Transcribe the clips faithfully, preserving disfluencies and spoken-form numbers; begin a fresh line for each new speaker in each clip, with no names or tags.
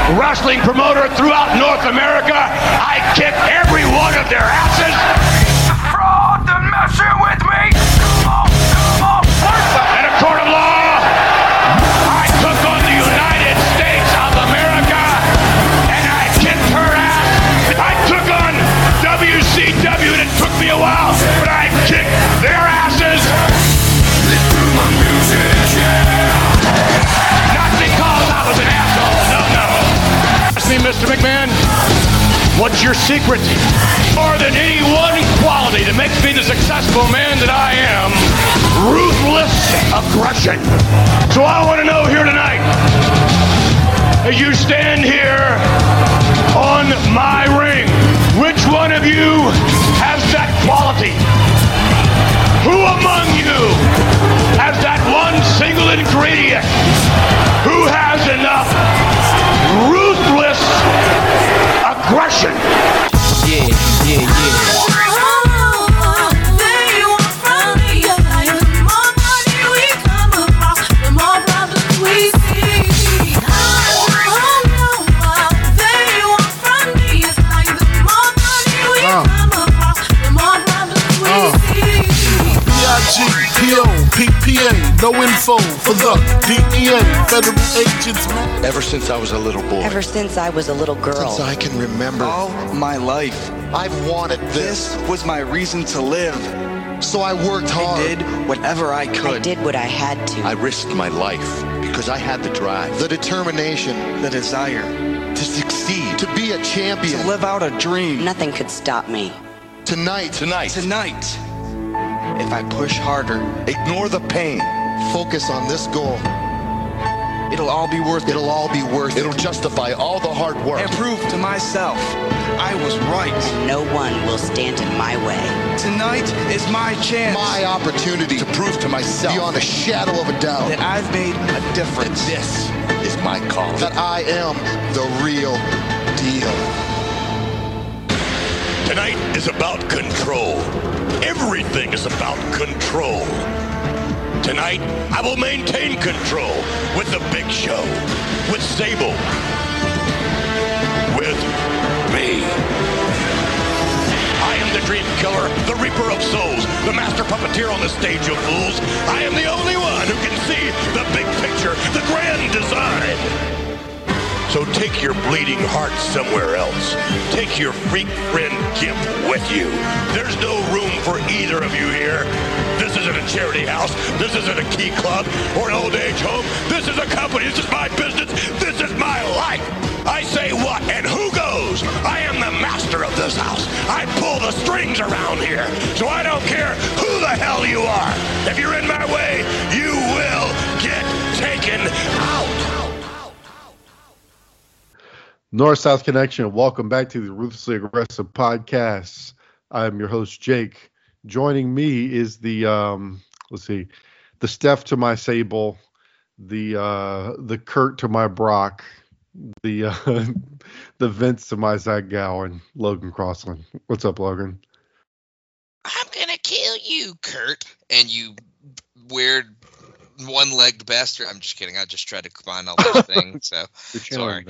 wrestling promoter throughout North America. I kick every one of their asses. Fraud, they're messing with me. Come on, come on. In a court of law, I took on the United States of America, and I kicked her ass. I took on W C W, and it took me a while, but I kicked their asses. My music, yeah. Not because I was an asshole, no, no. Ask me, Mister McMahon, what's your secret? More than any one quality that makes me the successful man that I am, ruthless aggression. So I want to know here tonight, as you stand here on my ring, which one of you has that quality? Who among you has that one single ingredient? Who has enough ruthless aggression?
Yeah, yeah, yeah.
P O, P P A, no info for the D E A, federal agents, man.
Ever since I was a little boy.
Ever since I was a little girl.
Since I can remember.
All my life.
I've wanted this.
This was my reason to live.
So I worked hard.
I did whatever I could.
I did what I had to.
I risked my life because I had the drive, the determination,
the desire
to succeed, to be a champion,
to live out a dream.
Nothing could stop me.
Tonight, tonight,
tonight. If I push harder,
ignore the pain, focus on this goal,
it'll all be worth it.
It'll all be worth it. It'll justify all the hard work.
And prove to myself I was right.
And no one will stand in my way.
Tonight is my chance.
My opportunity to prove to myself, beyond a shadow of a doubt,
that I've made a difference.
That this is my call. That I am the real deal.
Tonight is about control. Everything is about control. Tonight, I will maintain control with the Big Show, with Sable, with me. I am the Dream Killer, the Reaper of Souls, the Master Puppeteer on the stage of fools. I am the only one who can see the big picture, the grand design. So take your bleeding heart somewhere else. Take your freak friend Gimp with you. There's no room for either of you here. This isn't a charity house. This isn't a key club or an old age home. This is a company. This is my business. This is my life. I say what and who goes. I am the master of this house. I pull the strings around here. So I don't care who the hell you are. If you're in my way, you will get taken out.
North-South Connection, welcome back to the Ruthlessly Aggressive Podcast. I'm your host, Jake. Joining me is the, um, let's see, the Steph to my Sable, the uh, the Kurt to my Brock, the uh, the Vince to my Zach Gowen, Logan Crossland. What's up, Logan?
I'm going to kill you, Kurt, and you weird one-legged bastard. I'm just kidding. I just tried to combine all those things. So sorry.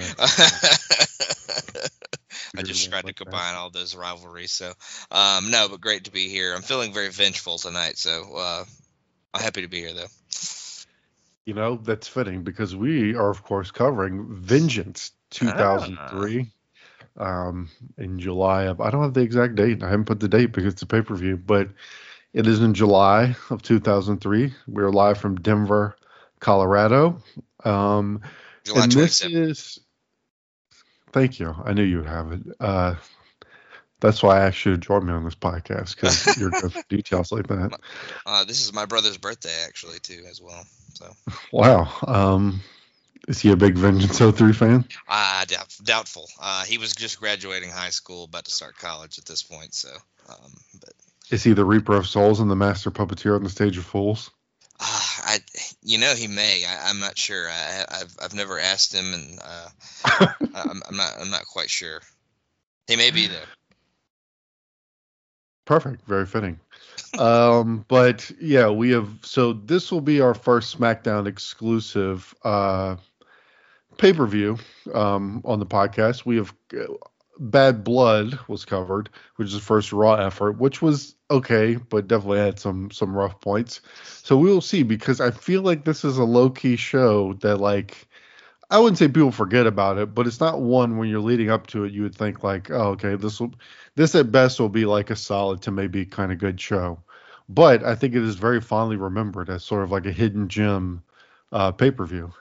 I just tried to combine all those rivalries. So um, no, but great to be here. I'm feeling very vengeful tonight. So uh, I'm happy to be here, though.
You know, that's fitting because we are, of course, covering Vengeance two thousand three ah. um, in July of. I don't have the exact date. I haven't put the date because it's a pay-per-view, but it is in July of two thousand three. We're live from Denver, Colorado. Um,
July
and this
twenty-seventh.
is. Thank you. I knew you would have it. Uh, that's why I asked you to join me on this podcast because you're good for details like that.
Uh, this is my brother's birthday, actually, too, as well. So.
Wow. Um, is he a big Vengeance oh three fan?
Uh, doubt, doubtful. Uh, he was just graduating high school, about to start college at this point. So, um, but.
Is he the Reaper of Souls and the Master Puppeteer on the Stage of Fools?
Uh, I, you know, he may. I, I'm not sure. I, I've I've never asked him, and uh, I'm, I'm not I'm not quite sure. He may be there.
Perfect. Very fitting. um, but yeah, we have. So this will be our first SmackDown exclusive uh, pay per view um, on the podcast, we have uh, Bad Blood was covered, which is the first Raw effort, which was okay, but definitely had some some rough points. So we will see, because I feel like this is a low key show that, like, I wouldn't say people forget about it, but it's not one when you're leading up to it you would think like, oh, okay, this will this at best will be like a solid to maybe kind of good show. But I think it is very fondly remembered as sort of like a hidden gem uh, pay per view.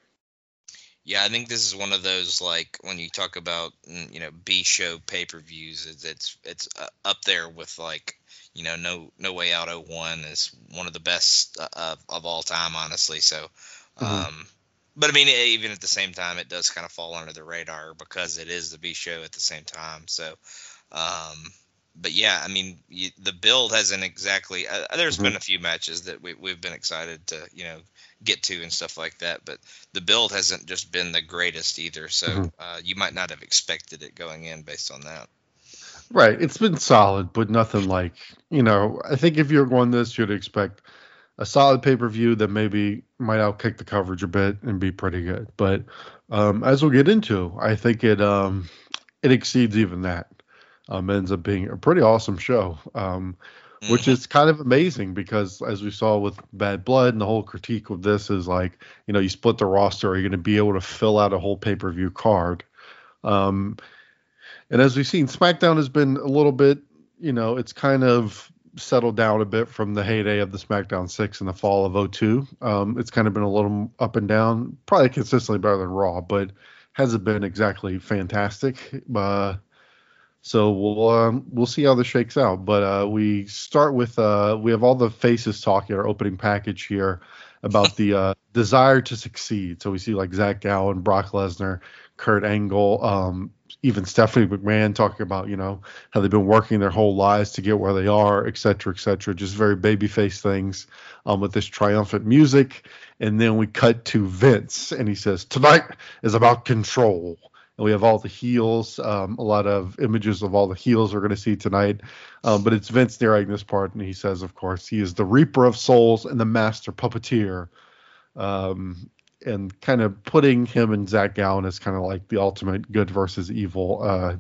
Yeah, I think this is one of those, like, when you talk about, you know, B show pay-per-views, it's it's, it's uh, up there with, like, you know, No No Way Out oh one is one of the best uh, of, of all time, honestly. So, um, mm-hmm. But I mean, even at the same time, it does kind of fall under the radar because it is the B show at the same time. So, um, but yeah, I mean, you, the build hasn't exactly. Uh, there's mm-hmm. been a few matches that we, we've been excited to, you know, get to and stuff like that, but the build hasn't just been the greatest either. So mm-hmm. uh, you might not have expected it going in based on that.
Right. It's been solid, but nothing like, you know, I think if you're going this, you'd expect a solid pay-per-view that maybe might outkick the coverage a bit and be pretty good. But um, as we'll get into, I think it um, it exceeds even that. Um, ends up being a pretty awesome show. Um, Mm-hmm. Which is kind of amazing because, as we saw with Bad Blood, and the whole critique of this is like, you know, you split the roster, are you going to be able to fill out a whole pay-per-view card? Um, and as we've seen, SmackDown has been a little bit, you know, it's kind of settled down a bit from the heyday of the SmackDown six in the fall of oh two. Um, it's kind of been a little up and down, probably consistently better than Raw, but hasn't been exactly fantastic. Uh, So we'll um, we'll see how this shakes out. But uh, we start with uh, we have all the faces talking our opening package here about the uh, desire to succeed. So we see like Zach Gallen, Brock Lesnar, Kurt Angle, um, even Stephanie McMahon talking about, you know, how they've been working their whole lives to get where they are, et cetera, et cetera. Just very babyface things um, with this triumphant music. And then we cut to Vince, and he says, "Tonight is about control." And we have all the heels, um, a lot of images of all the heels we're going to see tonight. Um, but it's Vince narrating this part, and he says, of course, he is the Reaper of Souls and the Master Puppeteer. Um, and kind of putting him and Zach Gallen as kind of like the ultimate good versus evil, uh,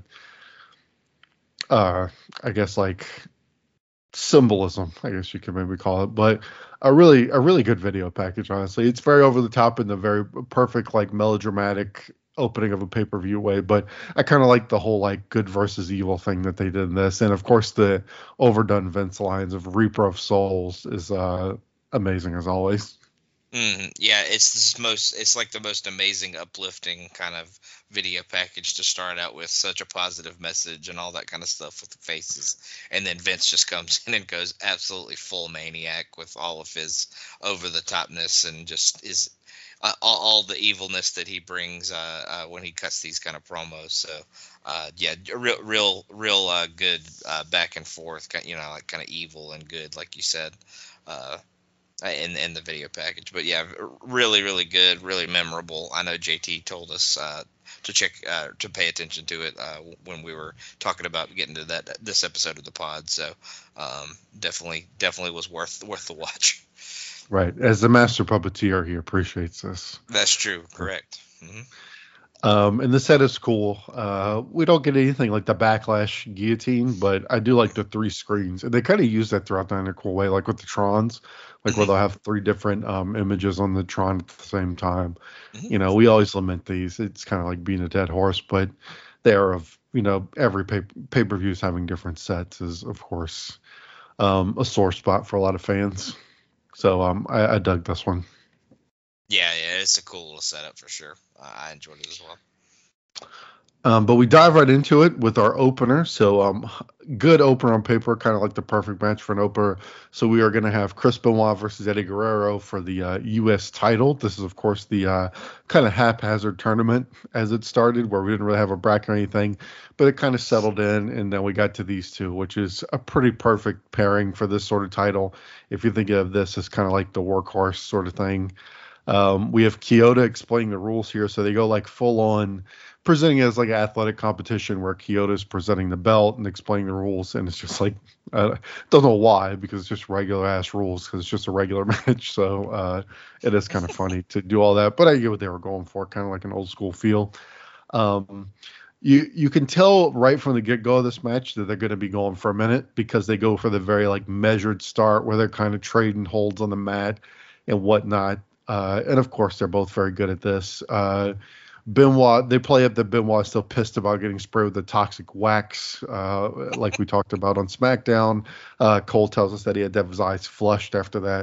uh, I guess, like symbolism, I guess you could maybe call it. But a really, a really good video package, honestly. It's very over the top in the very perfect, like melodramatic opening of a pay-per-view way, but I kind of like the whole like good versus evil thing that they did in this. And of course the overdone Vince lines of Reaper of Souls is uh amazing as always.
Mm, yeah, it's this most it's like the most amazing, uplifting kind of video package to start out with. Such a positive message and all that kind of stuff with the faces, and then Vince just comes in and goes absolutely full maniac with all of his over the topness and just is Uh, all, all the evilness that he brings uh, uh, when he cuts these kind of promos. So, uh, yeah, real, real, real uh, good uh, back and forth, you know, like kind of evil and good, like you said, uh, in in the video package. But yeah, really, really good, really memorable. I know J T told us uh, to check uh, to pay attention to it uh, when we were talking about getting to that this episode of the pod. So, um, definitely, definitely was worth worth the watch.
Right. As the master puppeteer, he appreciates this.
That's true. Correct. Mm-hmm.
Um, and the set is cool. Uh, we don't get anything like the Backlash guillotine, but I do like the three screens. And they kind of use that throughout the night in a cool way, like with the Trons, like mm-hmm. where they'll have three different um, images on the Tron at the same time. Mm-hmm. You know, we always lament these. It's kind of like being a dead horse, but they are of, you know, every pay- pay-per-views having different sets is, of course, um, a sore spot for a lot of fans. So um, I, I dug this one.
Yeah, yeah, it's a cool little setup for sure. Uh, I enjoyed it as well.
Um, but we dive right into it with our opener. So um, good opener on paper, kind of like the perfect match for an opener. So we are going to have Chris Benoit versus Eddie Guerrero for the uh, U S title. This is, of course, the uh, kind of haphazard tournament as it started, where we didn't really have a bracket or anything, but it kind of settled in, and then we got to these two, which is a pretty perfect pairing for this sort of title. If you think of this as kind of like the workhorse sort of thing. Um, we have Kyoto explaining the rules here, so they go like full on presenting it as like an athletic competition where Kyoto is presenting the belt and explaining the rules, and it's just like I don't know why, because it's just regular ass rules, because it's just a regular match. So uh, it is kind of funny to do all that, but I get what they were going for, kind of like an old school feel. Um, you you can tell right from the get go of this match that they're going to be going for a minute, because they go for the very like measured start where they're kind of trading holds on the mat and whatnot. Uh, and of course, they're both very good at this. Uh, Benoit, they play up that Benoit is still pissed about getting sprayed with the toxic wax, uh, like we talked about on SmackDown. Uh, Cole tells us that he had to have his eyes flushed after that.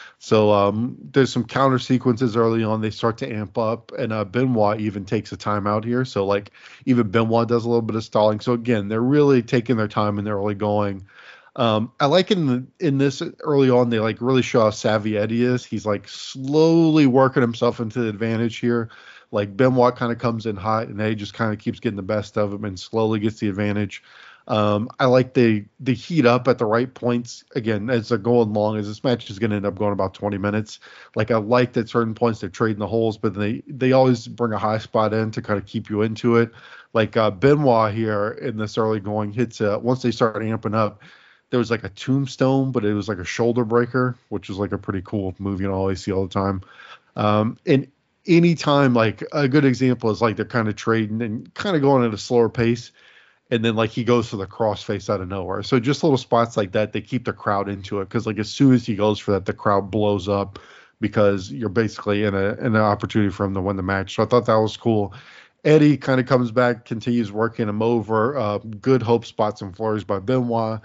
So um, there's some counter sequences early on. They start to amp up, and uh, Benoit even takes a timeout here. So like even Benoit does a little bit of stalling. So again, they're really taking their time and they're really going. Um, I like in the, in this early on, they like really show how savvy Eddie is. He's like slowly working himself into the advantage here. Like Benoit kind of comes in hot, and Eddie just kind of keeps getting the best of him and slowly gets the advantage. Um, I like they they heat up at the right points. Again, as they're going long, as this match is going to end up going about twenty minutes. Like I like that certain points they're trading the holes, but they they always bring a high spot in to kind of keep you into it. Like uh, Benoit here in this early going hits uh, once they start amping up. There was like a tombstone, but it was like a shoulder breaker, which was like a pretty cool move you don't always see all the time. Um, and anytime, like a good example is like they're kind of trading and kind of going at a slower pace, and then like he goes for the crossface out of nowhere. So just little spots like that, they keep the crowd into it, because like as soon as he goes for that, the crowd blows up, because you're basically in a in an opportunity for him to win the match. So I thought that was cool. Eddie kind of comes back, continues working him over. Uh, good hope spots and flurries by Benoit.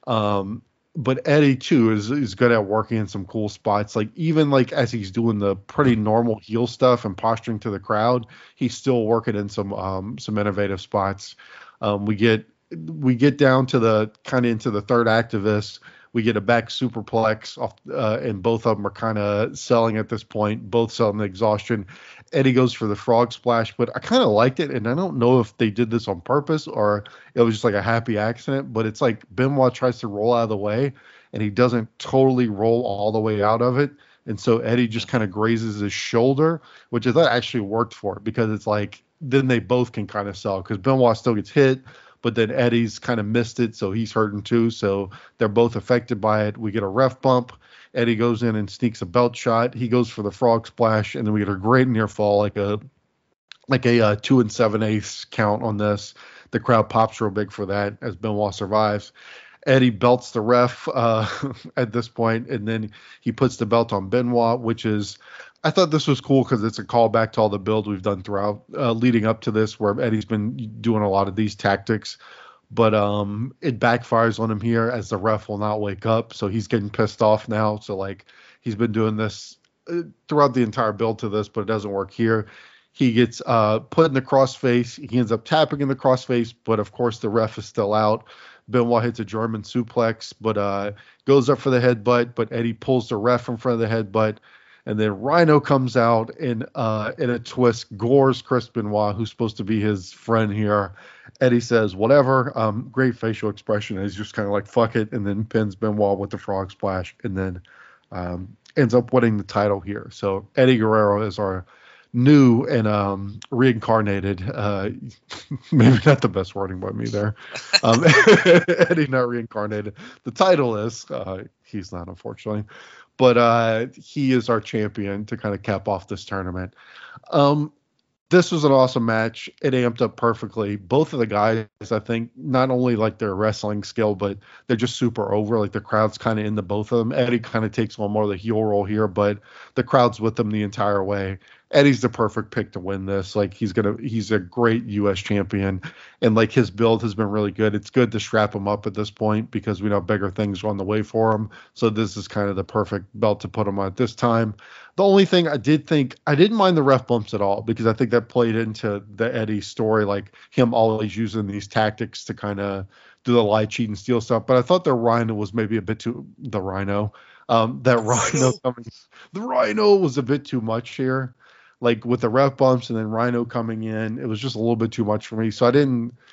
Um, but Eddie too is is good at working in some cool spots. Like even like as he's doing the pretty normal heel stuff and posturing to the crowd, he's still working in some um, some innovative spots. Um, we get we get down to the kind of into the third act of this. We get a back superplex off, uh, and both of them are kind of selling at this point. Both selling the exhaustion. Eddie goes for the frog splash, but I kind of liked it, and I don't know if they did this on purpose or it was just like a happy accident. But it's like Benoit tries to roll out of the way, and he doesn't totally roll all the way out of it, and so Eddie just kind of grazes his shoulder, which I thought actually worked for it, because it's like then they both can kind of sell, because Benoit still gets hit, but then Eddie's kind of missed it, so he's hurting too. So they're both affected by it. We get a ref bump. Eddie goes in and sneaks a belt shot. He goes for the frog splash, and then we get a great near fall, like a like a uh, two and seven eighths count on this. The crowd pops real big for that as Benoit survives. Eddie belts the ref uh, at this point, and then he puts the belt on Benoit, which is, I thought this was cool because it's a callback to all the build we've done throughout uh, leading up to this, where Eddie's been doing a lot of these tactics. But um, it backfires on him here as the ref will not wake up. So he's getting pissed off now. So like he's been doing this uh, throughout the entire build to this, but it doesn't work here. He gets uh, put in the crossface. He ends up tapping in the crossface, but of course the ref is still out. Benoit hits a German suplex, but uh, goes up for the headbutt, but Eddie pulls the ref in front of the headbutt. And then Rhino comes out in uh, in a twist, gores Chris Benoit, who's supposed to be his friend here. Eddie says, whatever. Um, great facial expression. And he's just kind of like, fuck it. And then pins Benoit with the frog splash. And then um, ends up winning the title here. So Eddie Guerrero is our new and um, reincarnated, uh, maybe not the best wording by me there. Um, Eddie not reincarnated. The title is, uh, he's not, unfortunately. But uh, he is our champion to kind of cap off this tournament. Um, this was an awesome match. It amped up perfectly. Both of the guys, I think, not only like their wrestling skill, but they're just super over. Like the crowd's kind of into both of them. Eddie kind of takes one more of the heel role here, but the crowd's with them the entire way. Eddie's the perfect pick to win this. Like he's gonna, he's a great U S champion, and like his build has been really good. It's good to strap him up at this point because we know bigger things are on the way for him. So this is kind of the perfect belt to put him on at this time. The only thing I did think, I didn't mind the ref bumps at all, because I think that played into the Eddie story, like him always using these tactics to kind of do the lie, cheat, and steal stuff. But I thought the Rhino was maybe a bit too, the Rhino, um, that Rhino coming, the Rhino was a bit too much here. Like with the ref bumps and then Rhino coming in, it was just a little bit too much for me. So I didn't,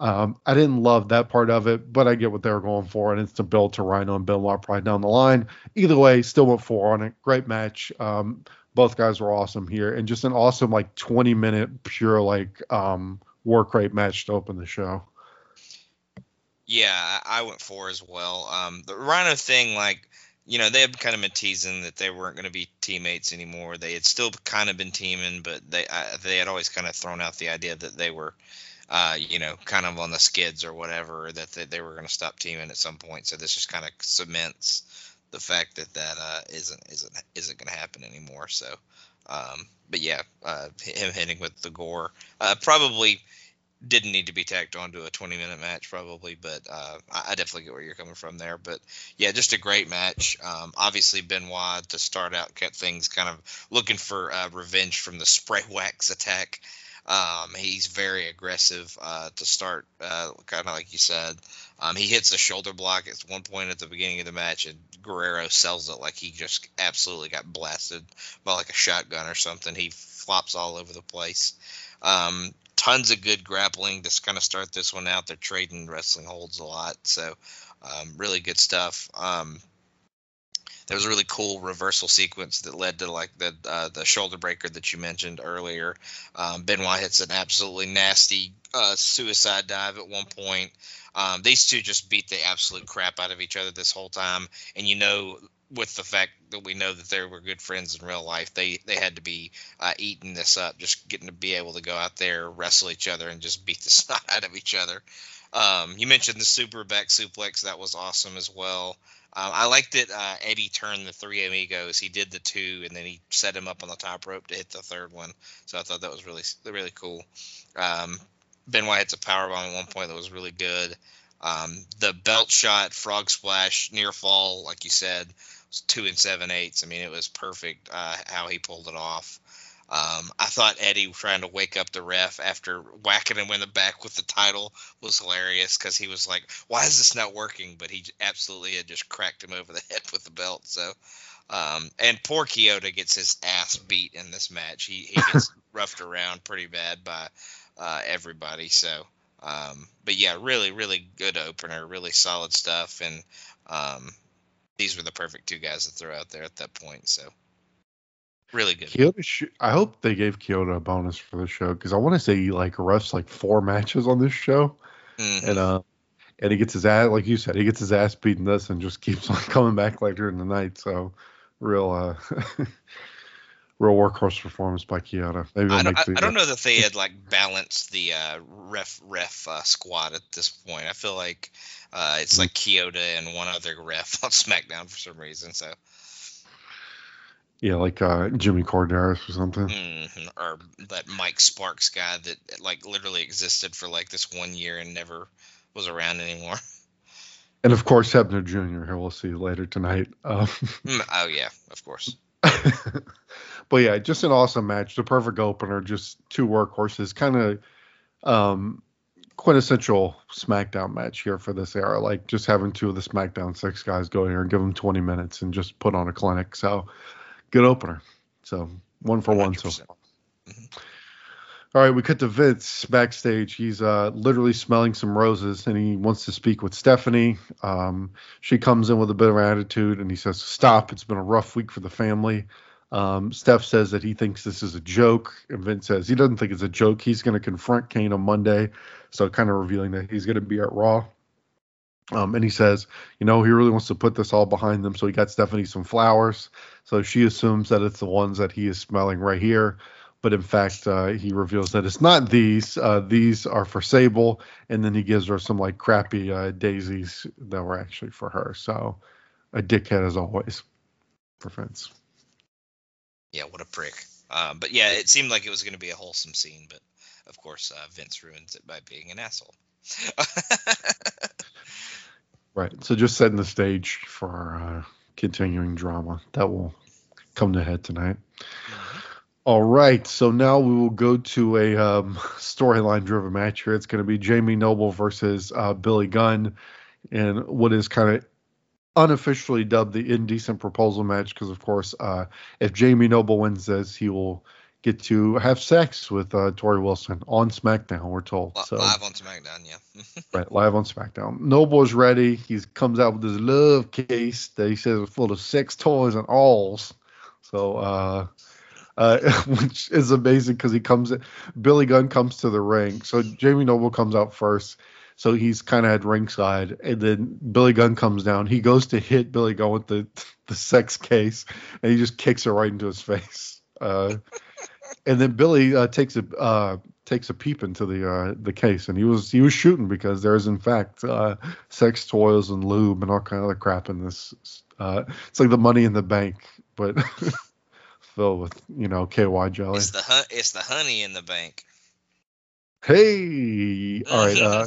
Um, I didn't love that part of it, but I get what they were going for, and it's to build to Rhino and Benoit probably down the line. Either way, still went four on it. Great match. Um, both guys were awesome here, and just an awesome like twenty minute pure like um, work rate match to open the show.
Yeah, I I went four as well. Um, the Rhino thing, like, you know, they had kind of been teasing that they weren't going to be teammates anymore. They had still kind of been teaming, but they I, they had always kind of thrown out the idea that they were, uh, you know, kind of on the skids or whatever, or that they, they were going to stop teaming at some point. So this just kind of cements the fact that that uh, isn't isn't isn't going to happen anymore. So, um, but yeah, uh, him hitting with the gore uh, probably didn't need to be tacked onto a twenty minute match probably, but uh, I, I definitely get where you're coming from there. But yeah, just a great match. Um, obviously Benoit to start out kept things kind of looking for uh, revenge from the spray wax attack. Um, he's very aggressive uh, to start, uh, kind of like you said. Um, he hits a shoulder block at one point at the beginning of the match, and Guerrero sells it like he just absolutely got blasted by like a shotgun or something. He flops all over the place. Um, tons of good grappling to kind of start this one out. They're trading wrestling holds a lot, so um, really good stuff. Um, there was a really cool reversal sequence that led to like the uh, the shoulder breaker that you mentioned earlier. Um, Benoit hits an absolutely nasty uh, suicide dive at one point. Um, these two just beat the absolute crap out of each other this whole time, and you know, with the fact that we know that they were good friends in real life, they they had to be uh, eating this up, just getting to be able to go out there, wrestle each other, and just beat the snot out of each other. Um, you mentioned the super back suplex. That was awesome as well. Um, I liked that uh, Eddie turned the three amigos. He did the two, and then he set him up on the top rope to hit the third one. So I thought that was really, really cool. Um, Benoit hits a powerbomb at one point that was really good. Um, the belt shot, frog splash, near fall, like you said, was two and seven eighths. I mean, it was perfect uh, how he pulled it off. Um, I thought Eddie trying to wake up the ref after whacking him in the back with the title was hilarious, because he was like, why is this not working? But he absolutely had just cracked him over the head with the belt. So, um, and poor Kyoto gets his ass beat in this match. He, he gets roughed around pretty bad by uh, everybody. So, um, but yeah, really, really good opener, really solid stuff. And um, these were the perfect two guys to throw out there at that point. So. Really good.
Kyoto sh- I hope they gave Kyoto a bonus for the show, because I want to say he like refs like four matches on this show, mm-hmm. and uh, and he gets his ass, like you said, he gets his ass beaten this and just keeps on coming back later in the night. So, real, uh, real workhorse performance by Kyoto. Maybe
I don't,
make the,
I don't know that they had like balanced the uh, ref ref uh, squad at this point. I feel like uh, it's mm-hmm. like Kyoto and one other ref on SmackDown for some reason. So.
Yeah, like uh, Jimmy Corderas or something.
Mm, or that Mike Sparks guy that like literally existed for like this one year and never was around anymore.
And of course, Hebner Junior who we'll see later tonight. Um,
oh yeah, of course.
But yeah, just an awesome match. The perfect opener. Just two workhorses. Kind of um, quintessential SmackDown match here for this era. Like just having two of the SmackDown six guys go here and give them twenty minutes and just put on a clinic. So. Good opener. So one for one so far. Mm-hmm. All right, we cut to Vince backstage. He's uh, literally smelling some roses, and he wants to speak with Stephanie. Um, she comes in with a bit of attitude, and he says, stop. It's been a rough week for the family. Um, Steph says that he thinks this is a joke, and Vince says he doesn't think it's a joke. He's going to confront Kane on Monday, so kind of revealing that he's going to be at Raw. Um, and he says, you know, he really wants to put this all behind them. So he got Stephanie some flowers. So she assumes that it's the ones that he is smelling right here. But in fact, uh, he reveals that it's not these. Uh, these are for Sable. And then he gives her some like crappy uh, daisies that were actually for her. So a dickhead as always for Vince.
Yeah, what a prick. Uh, but yeah, it seemed like it was going to be a wholesome scene. But of course, uh, Vince ruins it by being an asshole.
Right. So just setting the stage for our uh, continuing drama that will come to head tonight. Mm-hmm. All right. So now we will go to a um, storyline driven match here. It's going to be Jamie Noble versus uh, Billy Gunn, and what is kind of unofficially dubbed the Indecent Proposal match, because, of course, uh, if Jamie Noble wins this, he will get to have sex with uh, Tori Wilson on SmackDown, we're told.
Li-
So
Live on SmackDown, yeah.
right, live on SmackDown. Noble is ready. He comes out with his love case that he says is full of sex toys and alls. So, uh, uh, which is amazing because he comes in. Billy Gunn comes to the ring. So Jamie Noble comes out first. So he's kind of at ringside, and then Billy Gunn comes down. He goes to hit Billy Gunn with the the sex case, and he just kicks it right into his face. Uh, and then Billy uh, takes a uh, takes a peep into the uh, the case, and he was he was shooting because there is in fact uh, sex toys and lube and all kind of other crap in this. Uh, it's like the Money in the Bank, but filled with you know K Y jelly.
It's the hu- it's the honey in the bank.
Hey, all right. Uh,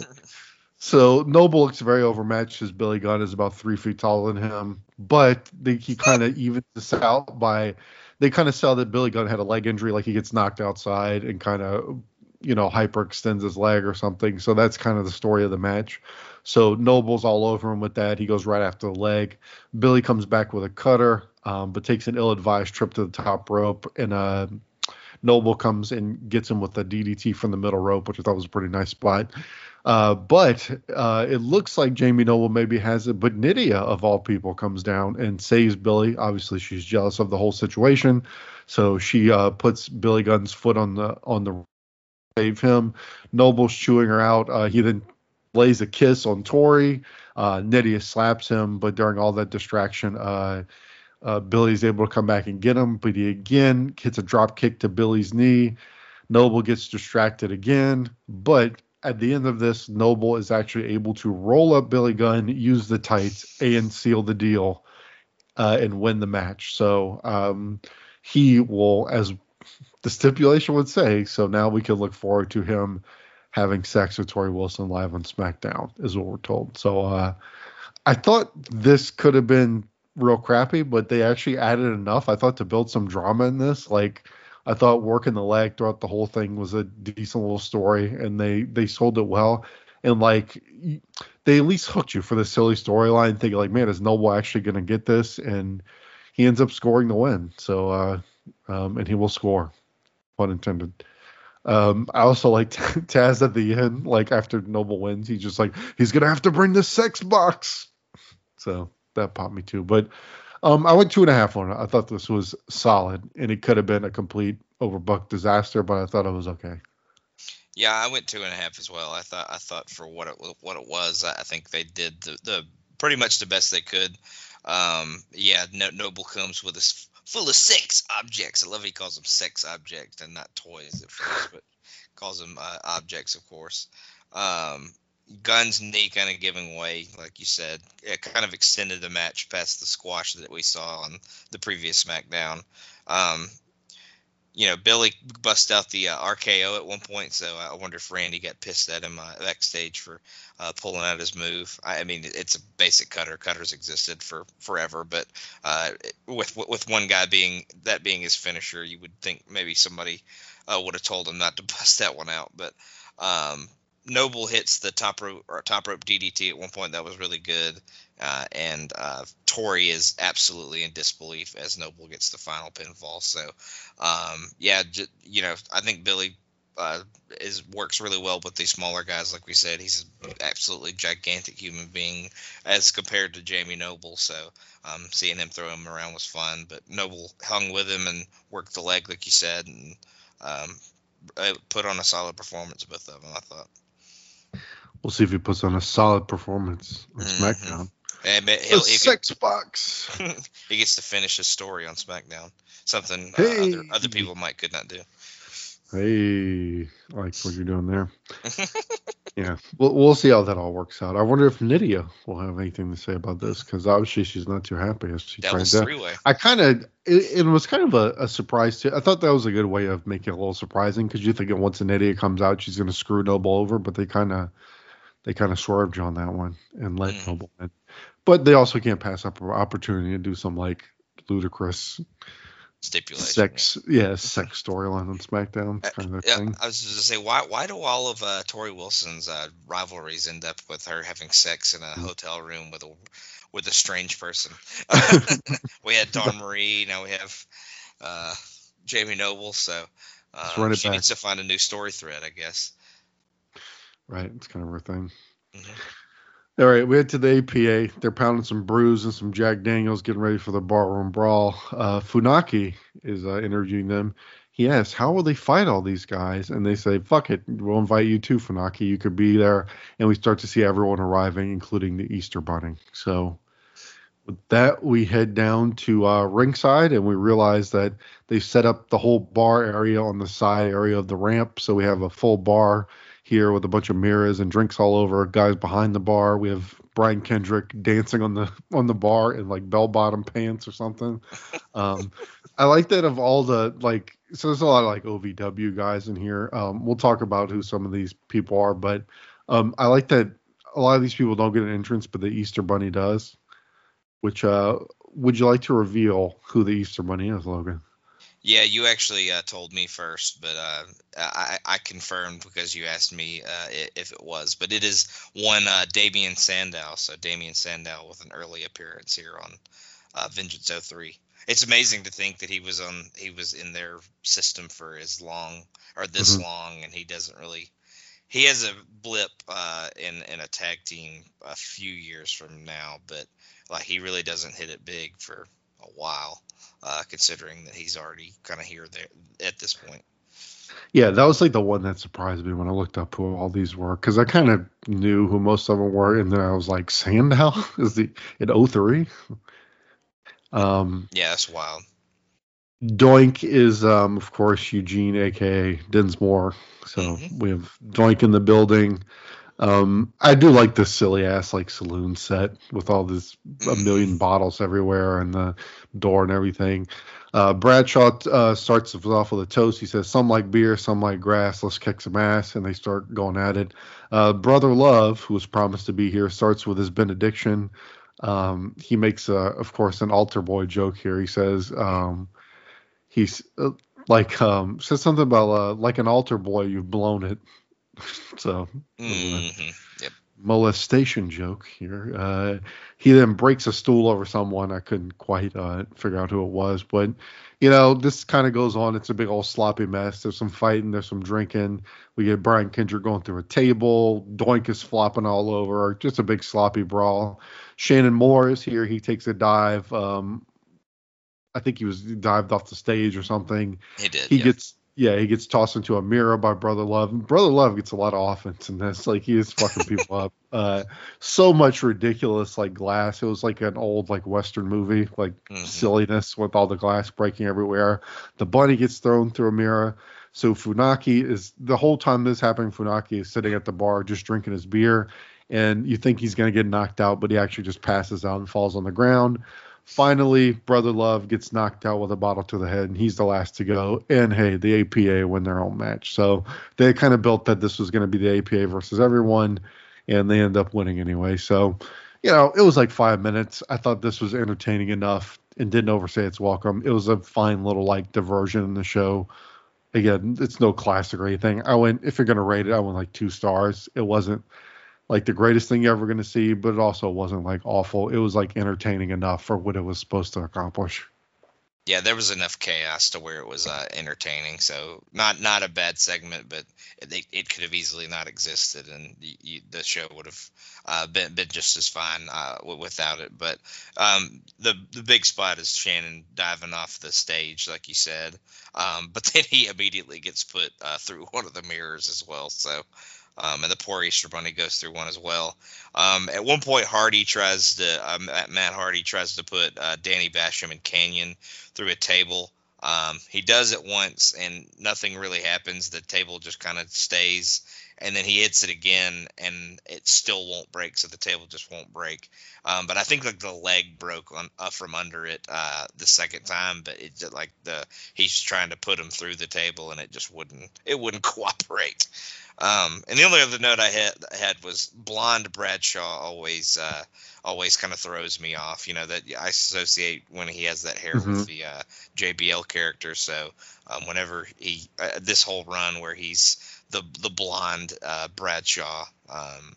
so Noble looks very overmatched as Billy Gunn is about three feet taller than him, but they, he kind of evens this out by they kind of sell that Billy Gunn had a leg injury, like he gets knocked outside and kind of you know hyperextends his leg or something. So that's kind of the story of the match. So Noble's all over him with that. He goes right after the leg. Billy comes back with a cutter, um, but takes an ill-advised trip to the top rope, and uh, Noble comes and gets him with a D D T from the middle rope, which I thought was a pretty nice spot. Uh, but uh, it looks like Jamie Noble maybe has it, but Nydia, of all people, comes down and saves Billy. Obviously, she's jealous of the whole situation, so she uh, puts Billy Gunn's foot on the on the save him. Noble's chewing her out. Uh, he then lays a kiss on Tori. Uh, Nydia slaps him, but during all that distraction, uh, Uh, Billy's able to come back and get him, but he again hits a drop kick to Billy's knee. Noble gets distracted again, but at the end of this, Noble is actually able to roll up Billy Gunn, use the tights, and seal the deal uh, and win the match. So um, he will, as the stipulation would say, so now we can look forward to him having sex with Tori Wilson live on SmackDown, is what we're told. So uh, I thought this could have been real crappy, but they actually added enough, I thought, to build some drama in this. Like, I thought working the leg throughout the whole thing was a decent little story, and they they sold it well. And like, they at least hooked you for the silly storyline, thinking like, man, is Noble actually going to get this? And he ends up scoring the win. So, uh, um, and he will score, pun intended. Um, I also like Taz at the end, like after Noble wins, he's just like, he's gonna have to bring the sex box. So that popped me too. But um, I went two and a half on it. I thought this was solid, and it could have been a complete overbooked disaster, but I thought it was okay.
Yeah, I went two and a half as well. I thought I thought for what it what it was, I think they did the, the pretty much the best they could. Um, yeah, no, Noble comes with this full of sex objects. I love he calls them sex objects and not toys at first, but calls them uh, objects, of course. Um, Gunn's knee kind of giving way, like you said. It kind of extended the match past the squash that we saw on the previous SmackDown. Um, you know, Billy bust out the uh, R K O at one point, so I wonder if Randy got pissed at him uh, backstage for uh, pulling out his move. I, I mean, it's a basic cutter. Cutters existed for forever, but uh, with with one guy being that being his finisher, you would think maybe somebody uh, would have told him not to bust that one out. But um, Noble hits the top rope or top rope D D T at one point. That was really good. Uh, and uh, Tori is absolutely in disbelief as Noble gets the final pinfall. So, um, yeah, j- you know, I think Billy uh, is works really well with these smaller guys. Like we said, he's an absolutely gigantic human being as compared to Jamie Noble. So, um, seeing him throw him around was fun. But Noble hung with him and worked the leg, like you said, and um, put on a solid performance, both of them, I thought.
We'll see if he puts on a solid performance on
Mm-hmm.
SmackDown.
And he'll,
The
he
sex box.
he gets to finish his story on SmackDown, something uh,
Hey.
other other people might could not do.
Hey, I like what you're doing there. Yeah, we'll, we'll see how that all works out. I wonder if Nydia will have anything to say about this, because obviously she's not too happy as she
Devil's
tries to.
three way.
I kind of, it, it was kind of a, a surprise too. I thought that was a good way of making it a little surprising, because you think that once Nydia comes out, she's going to screw Noble over, but they kind of, they kind of swerved you on that one and let
Mm.
Noble win. But they also can't pass up an opportunity to do some like ludicrous
Stipulation.
sex, yeah, sex storyline on SmackDown kind of
Yeah,
thing.
I was just to say, why why do all of uh, Tori Wilson's uh, rivalries end up with her having sex in a hotel room with a with a strange person? We had Dawn Marie, now we have uh, Jamie Noble. So
Let's
um,
run it
she
back.
needs to find a new story thread, I guess.
Right, it's kind of her thing.
Mm-hmm.
All right, we head to the A P A. They're pounding some brews and some Jack Daniels, getting ready for the barroom brawl. Uh, Funaki is uh, interviewing them. He asks, how will they fight all these guys? And they say, fuck it, we'll invite you too, Funaki. You could be there. And we start to see everyone arriving, including the Easter Bunny. So with that, we head down to uh, ringside, and we realize that they set up the whole bar area on the side area of the ramp. So we have a full bar here with a bunch of mirrors and drinks all over. Guys behind the bar. We have Brian Kendrick dancing on the on the bar in like bell bottom pants or something. Um, I like that of all the like. So there's a lot of like O V W guys in here. Um, we'll talk about who some of these people are, but um, I like that a lot of these people don't get an entrance, but the Easter Bunny does. Which uh, would you like to reveal who the Easter Bunny is, Logan?
Yeah, you actually uh, told me first, but uh, I, I confirmed because you asked me uh, if it was. But it is one uh, Damien Sandow. So Damien Sandow with an early appearance here on uh, Vengeance oh three. It's amazing to think that he was on he was in their system for as long or this
Mhm.
long, and he doesn't really. He has a blip uh, in in a tag team a few years from now, but like he really doesn't hit it big for a while. Uh, considering that he's already kind of here there at this point.
Yeah, that was like the one that surprised me when I looked up who all these were, because I kind of knew who most of them were, and then I was like, Sandow is the in oh three. Um,
Yeah, that's wild.
Doink is, um, of course, Eugene, aka Dinsmore. So
Mhm.
we have Doink in the building. Um, I do like this silly ass like saloon set with all this a million bottles everywhere and the door and everything. Uh, Bradshaw uh, starts us off with a toast. He says, "Some like beer, some like grass. Let's kick some ass," and they start going at it. Uh, Brother Love, who was promised to be here, starts with his benediction. Um, he makes, uh, of course, an altar boy joke here. He says, um, "He's uh, like um, says something about uh, like an altar boy, you've blown it." So.
Mm-hmm. Yep.
Molestation joke here. Uh, he then breaks a stool over someone. I couldn't quite uh, figure out who it was, but you know, this kind of goes on. It's a big old sloppy mess. There's some fighting. There's some drinking. We get Brian Kendrick going through a table. Doink is flopping all over. Just a big sloppy brawl. Shannon Moore is here. He takes a dive. Um, I think he was dived off the stage or something.
He did.
He
yeah.
gets. Yeah, he gets tossed into a mirror by Brother Love. Brother Love gets a lot of offense in this. Like, he is fucking people up. Uh, so much ridiculous, like, glass. It was like an old, like, Western movie, like,
Mhm.
silliness with all the glass breaking everywhere. The bunny gets thrown through a mirror. So Funaki is, the whole time this happening, Funaki is sitting at the bar just drinking his beer. And you think he's going to get knocked out, but he actually just passes out and falls on the ground. Finally, Brother Love gets knocked out with a bottle to the head, and he's the last to go. And hey, the A P A win their own match. So they kind of built that this was going to be the A P A versus everyone, and they end up winning anyway. So, you know, it was like five minutes. I thought this was entertaining enough and didn't overstay its welcome. It was a fine little like diversion in the show. Again, it's no classic or anything. I went, if you're going to rate it, I went like two stars. It wasn't like the greatest thing you're ever going to see, but it also wasn't like awful. It was like entertaining enough for what it was supposed to accomplish.
Yeah, there was enough chaos to where it was uh, entertaining. So not not a bad segment, but it, it could have easily not existed, and you, you, the show would have uh, been been just as fine uh, w- without it. But um, the the big spot is Shannon diving off the stage, like you said. Um, but then he immediately gets put uh, through one of the mirrors as well. So. Um, and the poor Easter Bunny goes through one as well. Um, at one point, Hardy tries to, um, Matt Hardy tries to put uh, Danny Basham and Canyon through a table. Um, he does it once, and nothing really happens. The table just kind of stays, and then he hits it again, and it still won't break. So the table just won't break. Um, but I think like the leg broke on uh, from under it uh, the second time. But it just like the he's trying to put him through the table, and it just wouldn't. It wouldn't cooperate. Um, and the only other note I had, had was blonde Bradshaw always uh, always kind of throws me off. You know, that I associate when he has that hair
Mhm.
with the uh, J B L character. So um, whenever he uh, this whole run where he's the the blonde uh, Bradshaw, um,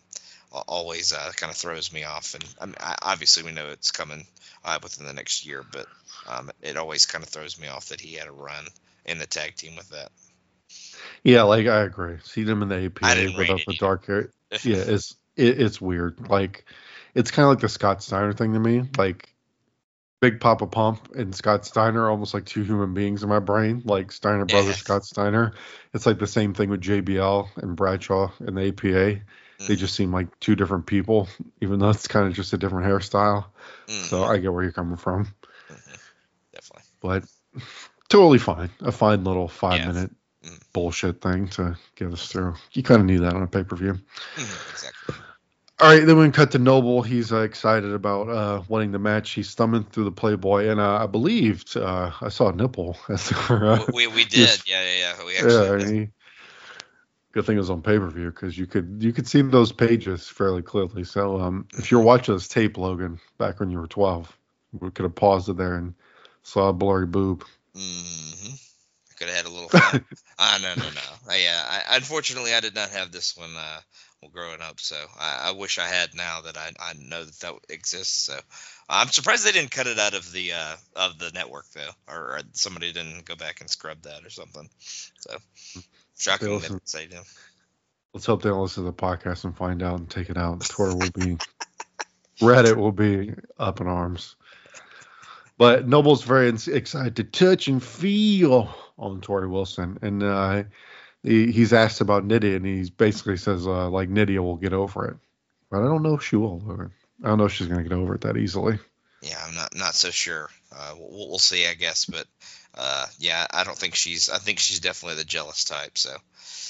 al- always uh, kind of throws me off. And I mean, I, obviously we know it's coming uh, within the next year, but um, it always kind of throws me off that he had a run in the tag team with that.
Yeah, like I agree. See them in the A P
I
A
didn't rate
without
it
the
either.
dark hair. Yeah, it's it, it's weird. Like it's kind of like the Scott Steiner thing to me. Like Big Papa Pump and Scott Steiner are almost like two human beings in my brain. Like Steiner Brothers,
Yeah.
Scott Steiner. It's like the same thing with J B L and Bradshaw and the A P A. They
Mhm.
just seem like two different people, even though it's kind of just a different hairstyle. So
Mhm.
I get where you're coming from,
Mhm. Definitely.
but totally fine. A fine little five
Yeah.
minute
Mhm.
bullshit thing to get us through. You kind of need that on a pay per view.
Mhm. Exactly.
All right, then we cut to Noble. He's uh, excited about uh, winning the match. He's thumbing through the Playboy, and uh, I believed uh, I saw a nipple. As they were, uh,
We we
he was-
did. Yeah, yeah, yeah. We
yeah,
actually.
and he, good thing it was on pay per view because you could you could see those pages fairly clearly. So um, if you're watching this tape, Logan, back when you were twelve, we could have paused it there and saw a blurry boob.
Mm-hmm. I could have had a little fun. Ah, no, no, no. Uh, yeah, I, unfortunately, I did not have this one uh, well, growing up, so I, I wish I had now that I, I know that that exists. So I'm surprised they didn't cut it out of the uh, of the network though, or, or somebody didn't go back and scrub that or something. So shocking
listen.
that they do.
Let's hope they don't listen to the podcast and find out and take it out. Twitter will be, Reddit will be up in arms. But Noble's very ins- excited to touch and feel on Tori Wilson, and uh, he, he's asked about Nydia, and he basically says uh, like Nydia will get over it, but I don't know if she will. Logan. I don't know if she's going to get over it that easily.
Yeah, I'm not not so sure. Uh, we'll, we'll see, I guess, but uh, yeah, I don't think she's. I think she's definitely the jealous type. So.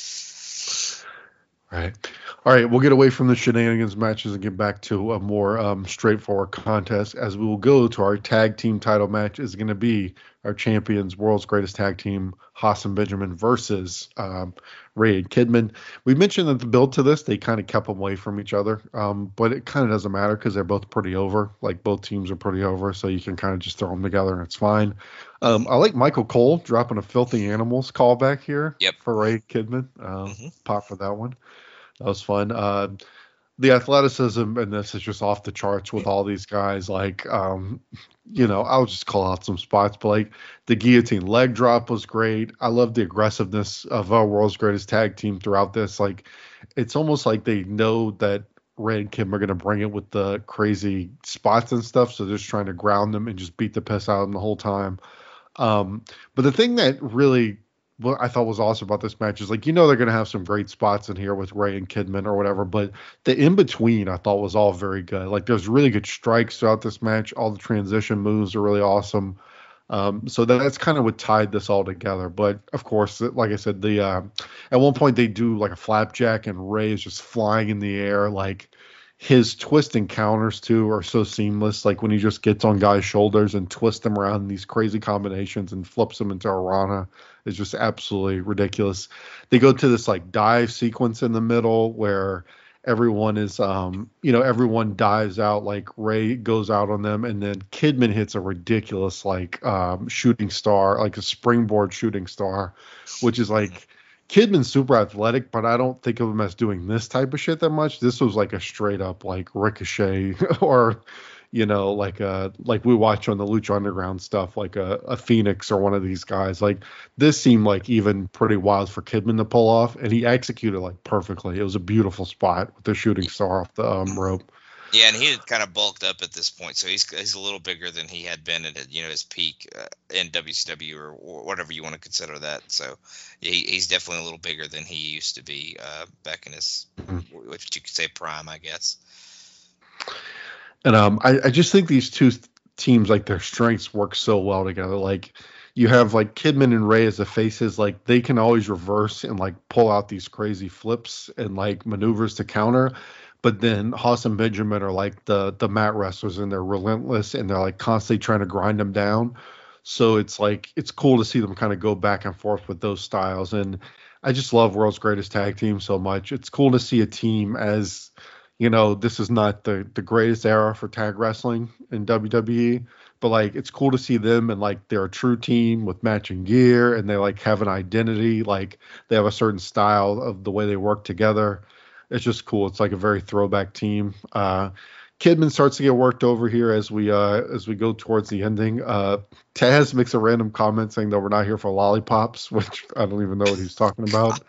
Right. All right. We'll get away from the shenanigans matches and get back to a more um, straightforward contest as we will go to our tag team title match. Is going to be our champions, world's greatest tag team, Haas and Benjamin versus um, Ray and Kidman. We mentioned that the build to this, they kind of kept them away from each other, um, but it kind of doesn't matter because they're both pretty over. Like both teams are pretty over, so you can kind of just throw them together and it's fine. Um, I like Michael Cole dropping a Filthy Animals callback here
Yep.
for Ray Kidman. Um,
Mhm.
Pop for that one. That was fun. Uh, the athleticism in this is just off the charts with all these guys. Like, um, you know, I'll just call out some spots, but like the guillotine leg drop was great. I love the aggressiveness of our world's greatest tag team throughout this. Like, it's almost like they know that Ray and Kim are going to bring it with the crazy spots and stuff. So they're just trying to ground them and just beat the piss out of them the whole time. Um, but the thing that really what I thought was awesome about this match is like, you know, they're going to have some great spots in here with Ray and Kidman or whatever, but the in between I thought was all very good. Like there's really good strikes throughout this match. All the transition moves are really awesome. Um, so that's kind of what tied this all together. But of course, like I said, the, uh, at one point they do like a flapjack and Ray is just flying in the air. Like his twist and counters too are so seamless. Like when he just gets on guys' shoulders and twists them around in these crazy combinations and flips them into a Rana is just absolutely ridiculous. They go to this like dive sequence in the middle where everyone is, um, you know, everyone dives out. Like Ray goes out on them, and then Kidman hits a ridiculous like um, shooting star, like a springboard shooting star, which is like. Kidman's super athletic, but I don't think of him as doing this type of shit that much. This was like a straight up like Ricochet or, you know, like a like we watch on the Lucha Underground stuff, like a, a Phoenix or one of these guys. Like this seemed like even pretty wild for Kidman to pull off, and he executed like perfectly. It was a beautiful spot with the shooting star off the um, rope.
Yeah, and he had kind of bulked up at this point, so he's he's a little bigger than he had been at you know his peak uh, in W C W or, or whatever you want to consider that. So yeah, he, he's definitely a little bigger than he used to be uh, back in his mm-hmm. what you could say prime, I guess.
And um, I, I just think these two teams, like their strengths work so well together. Like you have like Kidman and Ray as the faces, like they can always reverse and like pull out these crazy flips and like maneuvers to counter. But then Haas and Benjamin are like the the mat wrestlers, and they're relentless, and they're like constantly trying to grind them down. So it's like it's cool to see them kind of go back and forth with those styles. And I just love World's Greatest Tag Team so much. It's cool to see a team as, you know, this is not the the greatest era for tag wrestling in W W E, but like it's cool to see them and like they're a true team with matching gear, and they like have an identity, like they have a certain style of the way they work together. it's just cool. It's like a very throwback team. Uh, Kidman starts to get worked over here as we uh, as we go towards the ending. Uh, Taz makes a random comment saying that we're not here for lollipops, which I don't even know what he's talking about.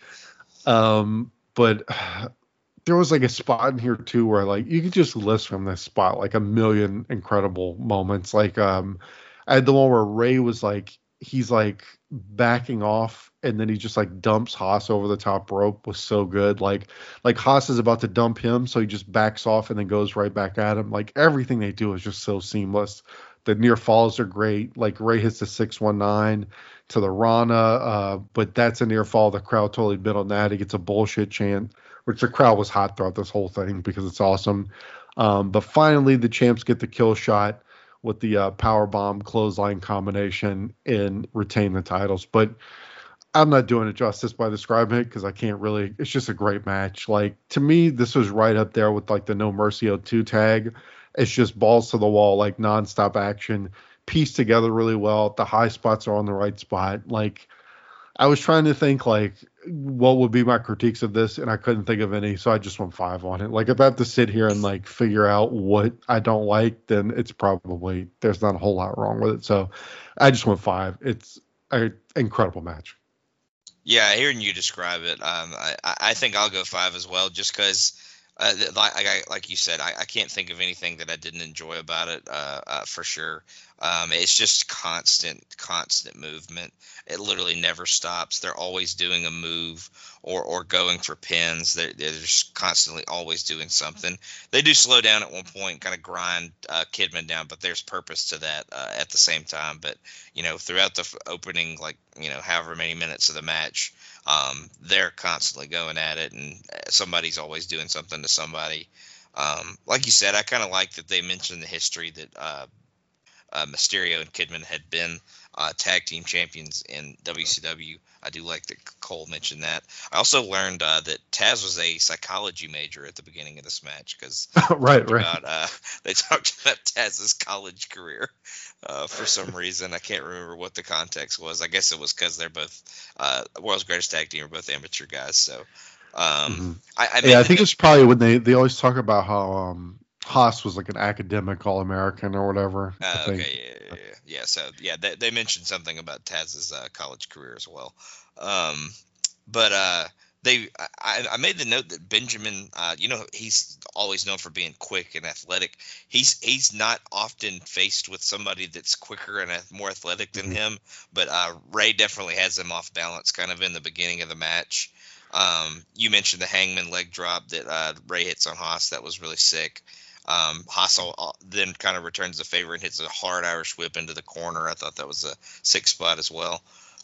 Um, but there was like a spot in here too where like you could just list from this spot like a million incredible moments. Like um, I had the one where Ray was like he's like backing off and then he just like dumps Haas over the top rope was so good. Like like Haas is about to dump him, so he just backs off and then goes right back at him. Like everything they do is just so seamless. The near falls are great. Like Ray hits the six one nine to the Rana, uh, but that's a near fall. The crowd totally bit on that. He gets a bullshit chant, which the crowd was hot throughout this whole thing because it's awesome. Um, but finally, the champs get the kill shot with the uh, power bomb clothesline combination and retain the titles. But I'm not doing it justice by describing it because I can't really. It's just a great match. Like to me, this was right up there with like the No Mercy oh two tag. It's just balls to the wall, like nonstop action, pieced together really well. The high spots are on the right spot. Like I was trying to think like what would be my critiques of this, and I couldn't think of any, so I just went five on it. Like if I have to sit here and like figure out what I don't like, then it's probably there's not a whole lot wrong with it. So I just went five. It's an incredible match.
Yeah, hearing you describe it, um, I, I think I'll go five as well, just because, uh, like, I, like you said, I, I can't think of anything that I didn't enjoy about it, uh, uh, for sure. Um, it's just constant, constant movement. It literally never stops. They're always doing a move or, or going for pins. They're, they're just constantly always doing something. They do slow down at one point, kind of grind uh, Kidman down, but there's purpose to that uh, at the same time. But, you know, throughout the f- opening, like, you know, however many minutes of the match, um, they're constantly going at it, and somebody's always doing something to somebody. Um, like you said, I kind of like that they mentioned the history that uh, uh, Mysterio and Kidman had been uh, tag team champions in W C W. I do like that Cole mentioned that. I also learned uh, that Taz was a psychology major at the beginning of this match because
right, right.
About, uh, they talked about Taz's college career uh, for some reason. I can't remember what the context was. I guess it was because they're both uh, World's Greatest Tag Team are both amateur guys. So um,
mm-hmm.
I, I
yeah, I think it's probably when they they always talk about how um, Haas was like an academic All-American or whatever.
Uh, okay, yeah, yeah, yeah, yeah. So yeah, they, they mentioned something about Taz's uh, college career as well. Um, but uh, they, I, I made the note that Benjamin, uh, you know, he's always known for being quick and athletic. He's he's not often faced with somebody that's quicker and more athletic than mm-hmm. him. But uh, Ray definitely has him off balance, kind of in the beginning of the match. Um, you mentioned the hangman leg drop that uh, Ray hits on Haas. That was really sick. Um, Haas then kind of returns the favor and hits a hard Irish whip into the corner. I thought that was a sick spot as well.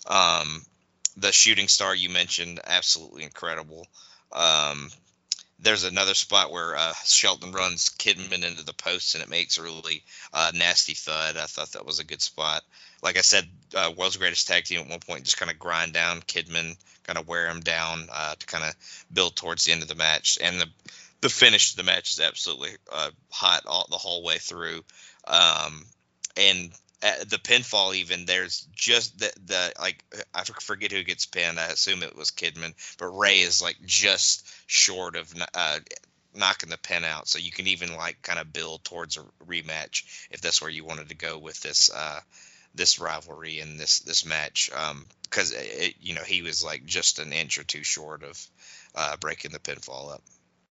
Um, the shooting star you mentioned, absolutely incredible. Um, there's another spot where uh, Shelton runs Kidman into the post and it makes a really uh, nasty thud. I thought that was a good spot. Like I said, uh, World's Greatest Tag Team at one point just kind of grind down Kidman, kind of wear him down uh, to kind of build towards the end of the match. And the The finish of the match is absolutely uh, hot all, the whole way through. Um, and at the pinfall, even there's just the, the like I forget who gets pinned. I assume it was Kidman, but Ray is like just short of uh, knocking the pin out. So you can even like kind of build towards a rematch if that's where you wanted to go with this uh, this rivalry and this this match. Um, because it, you know he was like just an inch or two short of uh, breaking the pinfall up.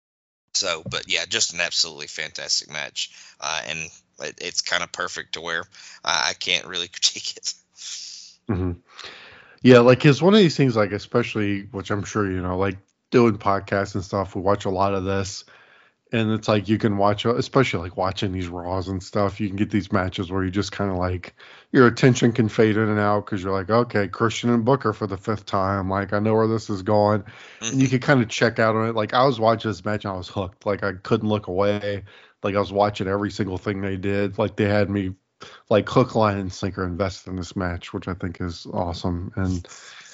So, but yeah, just an absolutely fantastic match, uh, and it, it's kind of perfect to where uh, I can't really critique it.
Mm-hmm. Yeah, like it's one of these things, like especially, which I'm sure you know, like doing podcasts and stuff, we watch a lot of this, and it's like you can watch, especially like watching these Raws and stuff, you can get these matches where you just kind of like your attention can fade in and out because you're like, okay, Christian and Booker for the fifth time, like I know where this is going, mm-hmm. and you can kind of check out on it. Like I was watching this match and I was hooked, like I couldn't look away, like I was watching every single thing they did, like they had me like hook, line, and sinker invested in this match, which I think is awesome, and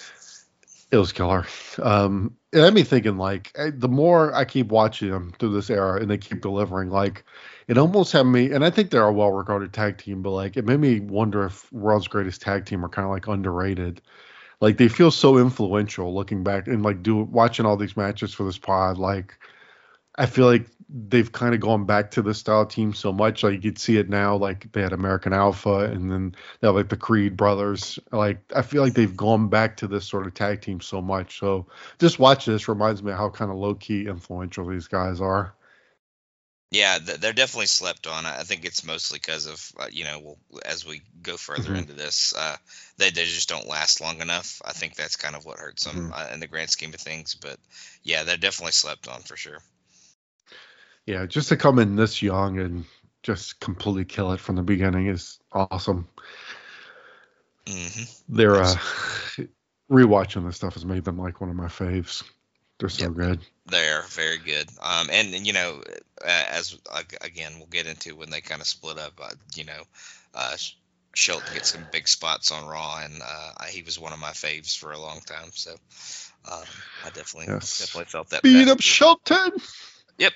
it was killer. Um, it had me thinking, like, the more I keep watching them through this era and they keep delivering, like, it almost had me, and I think they're a well-regarded tag team, but, like, it made me wonder if World's Greatest Tag Team are kind of, like, underrated. like they feel so influential looking back and like do watching all these matches for this pod. Like I feel like they've kind of gone back to this style team so much. Like you could see it now. Like they had American Alpha, and then they have like the Creed brothers. Like I feel like they've gone back to this sort of tag team so much. So just watching this reminds me of how kind of low key influential these guys are.
Yeah, they're definitely slept on. I think it's mostly because of, uh, you know, we'll, as we go further mm-hmm. into this, uh, they, they just don't last long enough. I think that's kind of what hurts them mm-hmm. uh, in the grand scheme of things. But, yeah, they're definitely slept on for sure.
Yeah, just to come in this young and just completely kill it from the beginning is awesome.
Mm-hmm.
They're uh, rewatching this stuff has made them like one of my faves. They're so yep. good.
They're very good. Um, and, and, you know, as uh, again, we'll get into when they kind of split up, uh, you know, uh, Shelton gets some big spots on Raw, and uh, he was one of my faves for a long time. So um, I definitely
yes.
definitely felt that.
Beat up Shelton.
Yep.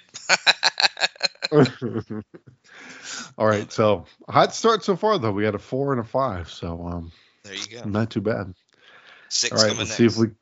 All right. So hot start so far, though. We had a four and a five. So um,
there you go.
Not too bad.
Six
All right.
coming
Let's
next.
see if we.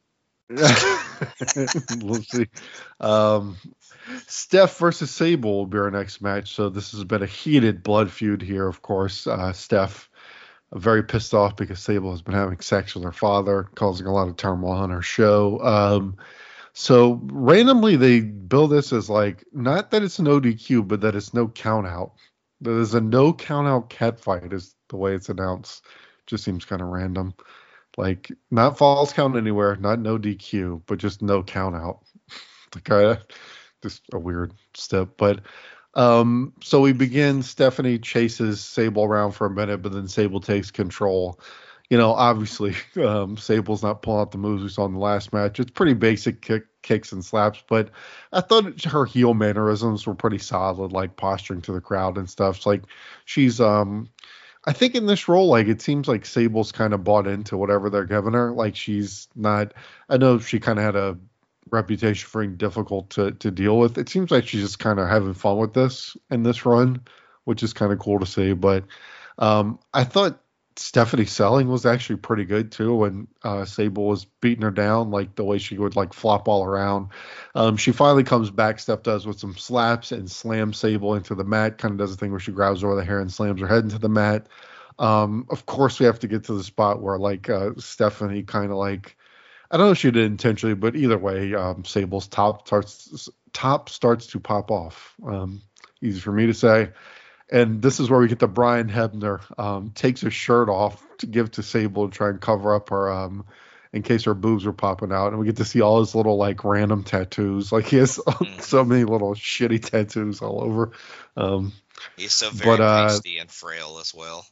Let's see. Um, Steph versus Sable will be our next match. So this has been a heated blood feud here, of course. Uh, Steph very pissed off because Sable has been having sex with her father, causing a lot of turmoil on her show. Um, so randomly they bill this as like, not that it's an O D Q, but that it's no count out. There's a no count out cat fight is the way it's announced. Just seems kind of random. Like, not falls count anywhere, not no D Q, but just no count out. Like, just a weird step. But, um, so we begin. Stephanie chases Sable around for a minute, but then Sable takes control. You know, obviously, um, Sable's not pulling out the moves we saw in the last match. It's pretty basic kick, kicks and slaps, but I thought her heel mannerisms were pretty solid, like posturing to the crowd and stuff. It's like she's, um, I think in this role, like it seems like Sable's kind of bought into whatever they're giving her. Like she's not, I know she kind of had a reputation for being difficult to, to deal with. It seems like she's just kind of having fun with this in this run, which is kind of cool to see. But um, I thought Stephanie selling was actually pretty good too. When uh, Sable was beating her down, like the way she would like flop all around. Um, she finally comes back. Steph does with some slaps and slams Sable into the mat. Kind of does a thing where she grabs her by the hair and slams her head into the mat. Um, of course, we have to get to the spot where like uh, Stephanie kind of like, I don't know if she did intentionally, but either way, um, Sable's top starts top starts to pop off. Um, easy for me to say. And this is where we get the Brian Hebner um, takes his shirt off to give to Sable to try and cover up her, um, in case her boobs are popping out. And we get to see all his little like random tattoos. Like he has mm. so many little shitty tattoos all over. Um,
he's so very
but, uh,
pasty and frail as well.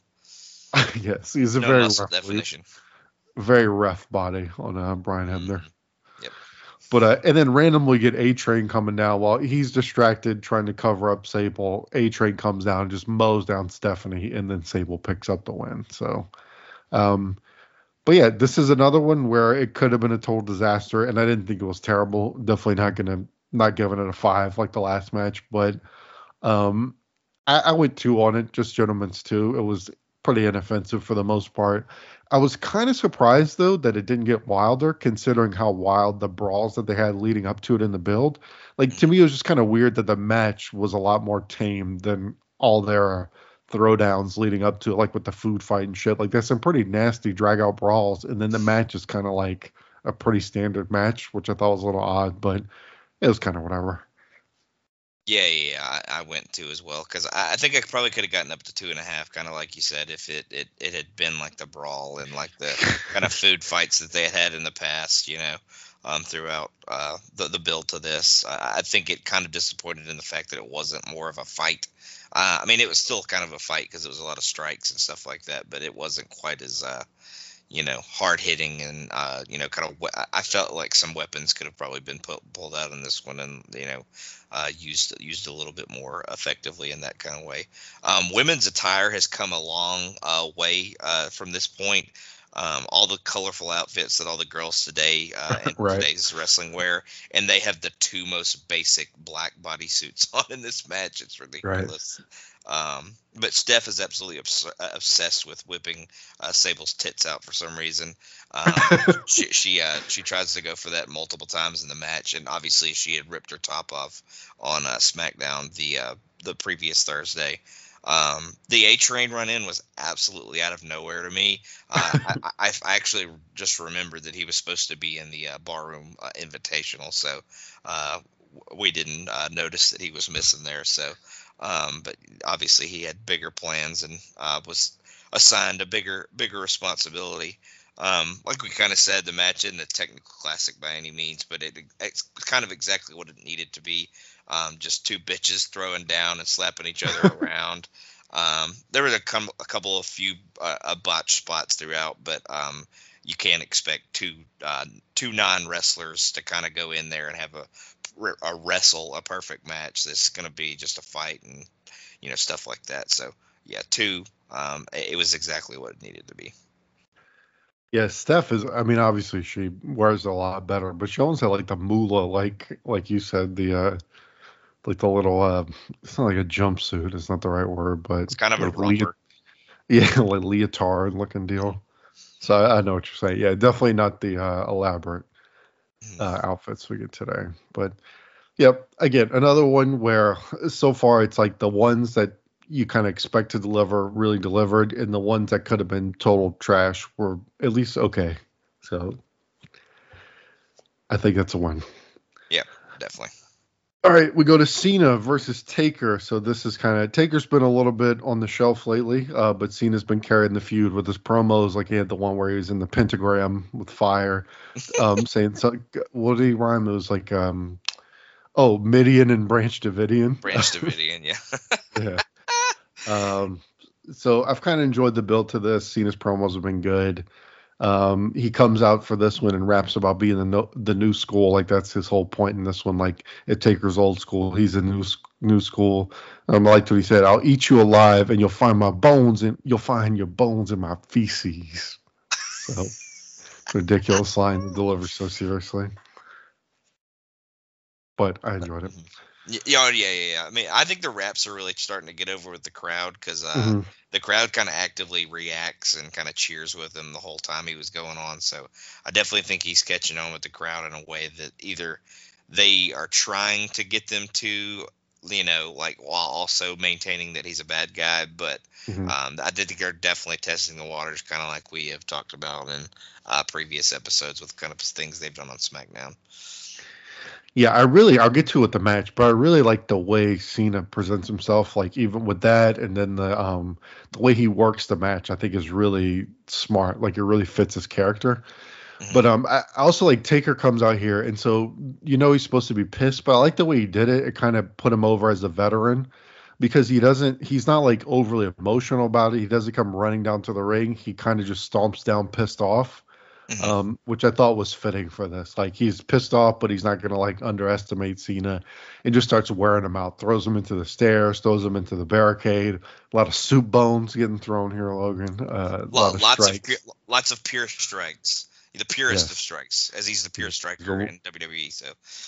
Yes, he's a
no
very
muscle
rough,
definition.
Very rough body on uh, Brian Hebner.
Mm. Yep.
But uh, and then randomly get A-Train coming down while he's distracted trying to cover up Sable. A-Train comes down and just mows down Stephanie, and then Sable picks up the win. So, um, but yeah, this is another one where it could have been a total disaster, and I didn't think it was terrible. Definitely not gonna not giving it a five like the last match, but um, I, I went two on it, just gentlemen's two. It was pretty inoffensive for the most part. I was kind of surprised, though, that it didn't get wilder, considering how wild the brawls that they had leading up to it in the build. Like, to me, it was just kind of weird that the match was a lot more tame than all their throwdowns leading up to it, like with the food fight and shit. Like, there's some pretty nasty drag-out brawls, and then the match is kind of like a pretty standard match, which I thought was a little odd, but it was kind of whatever.
Yeah, yeah, yeah. I, I went to as well because I, I think I probably could have gotten up to two and a half, kind of like you said, if it, it, it had been like the brawl and like the kind of food fights that they had had in the past, you know, um, throughout uh, the the build to this. I, I think it kind of disappointed in the fact that it wasn't more of a fight. Uh, I mean, it was still kind of a fight because it was a lot of strikes and stuff like that, but it wasn't quite as uh, you know, hard hitting and, uh, you know, kind of, we- I felt like some weapons could have probably been put, pulled out in this one and, you know, uh, used, used a little bit more effectively in that kind of way. Um, women's attire has come a long uh, way uh, from this point. Um, all the colorful outfits that all the girls today uh, in
Right.
today's wrestling wear, and they have the two most basic black bodysuits on in this match. It's ridiculous. Um, but Steph is absolutely obs- obsessed with whipping uh, Sable's tits out for some reason. Um, she she, uh, she tries to go for that multiple times in the match, and obviously she had ripped her top off on uh, SmackDown the uh, the previous Thursday. Um, the A Train run in was absolutely out of nowhere to me. Uh, I, I, I actually just remembered that he was supposed to be in the uh, Barroom uh, Invitational, so uh, we didn't uh, notice that he was missing there. So, um, but obviously he had bigger plans and uh, was assigned a bigger bigger responsibility. Um, like we kind of said, the match isn't a technical classic by any means, but it, it's kind of exactly what it needed to be. Um, just two bitches throwing down and slapping each other around. Um, there were a, com- a couple of few uh, botched spots throughout, but um, you can't expect two uh, two non-wrestlers to kind of go in there and have a, a wrestle a perfect match. This is going to be just a fight and you know stuff like that. So yeah, two. Um, it was exactly what it needed to be.
Yeah, Steph is. I mean, obviously she wears a lot better, but she almost had like the moolah, like like you said, the uh, like the little. Uh, it's not like a jumpsuit. It's not the right word, but
it's kind of
like
a romper.
Le- yeah, like leotard looking deal. So I, I know what you're saying. Yeah, definitely not the uh, elaborate uh, outfits we get today. But yep, again, another one where so far it's like the ones that you kind of expect to deliver really delivered, and the ones that could have been total trash were at least okay. So I think that's a win.
Yeah, definitely.
All right, we go to Cena versus Taker. So this is kind of Taker's been a little bit on the shelf lately, uh, but Cena's been carrying the feud with his promos. Like he had the one where he was in the pentagram with fire, um, saying so, what did he rhyme? It was like, um, oh, Midian and Branch Davidian.
Branch Davidian, yeah.
Yeah. Um, so I've kind of enjoyed the build to this. Cena's promos have been good. Um, he comes out for this one and raps about being the no, the new school. Like that's his whole point in this one. Like at Taker's old school, he's a new new school. Um, I liked what he said. I'll eat you alive, and you'll find my bones, and you'll find your bones in my feces. So ridiculous line to deliver so seriously, but I enjoyed it.
Yeah, yeah, yeah, yeah. I mean, I think the raps are really starting to get over with the crowd because uh,
Mm-hmm.
the crowd kind of actively reacts and kind of cheers with him the whole time he was going on. So I definitely think he's catching on with the crowd in a way that either they are trying to get them to, you know, like while also maintaining that he's a bad guy. But
Mm-hmm.
um, I did think they're definitely testing the waters, kind of like we have talked about in uh, previous episodes with kind of things they've done on SmackDown.
Yeah, I really, I'll get to it with the match, but I really like the way Cena presents himself, like even with that, and then the um the way he works the match, I think is really smart. Like it really fits his character.
Mm-hmm.
But um, I I also like Taker comes out here, and so you know he's supposed to be pissed, but I like the way he did it. It kind of put him over as a veteran because he doesn't, he's not like overly emotional about it. He doesn't come running down to the ring. He kind of just stomps down pissed off.
Mm-hmm.
Um, which I thought was fitting for this. Like he's pissed off, but he's not going to like underestimate Cena, and just starts wearing him out. Throws him into the stairs, throws him into the barricade. A lot of soup bones getting thrown here, Logan. Uh, a lot of
lots
strikes.
of pu- lots of pure strikes. The purest
Yes.
of strikes, as he's the purest striker in W W E. So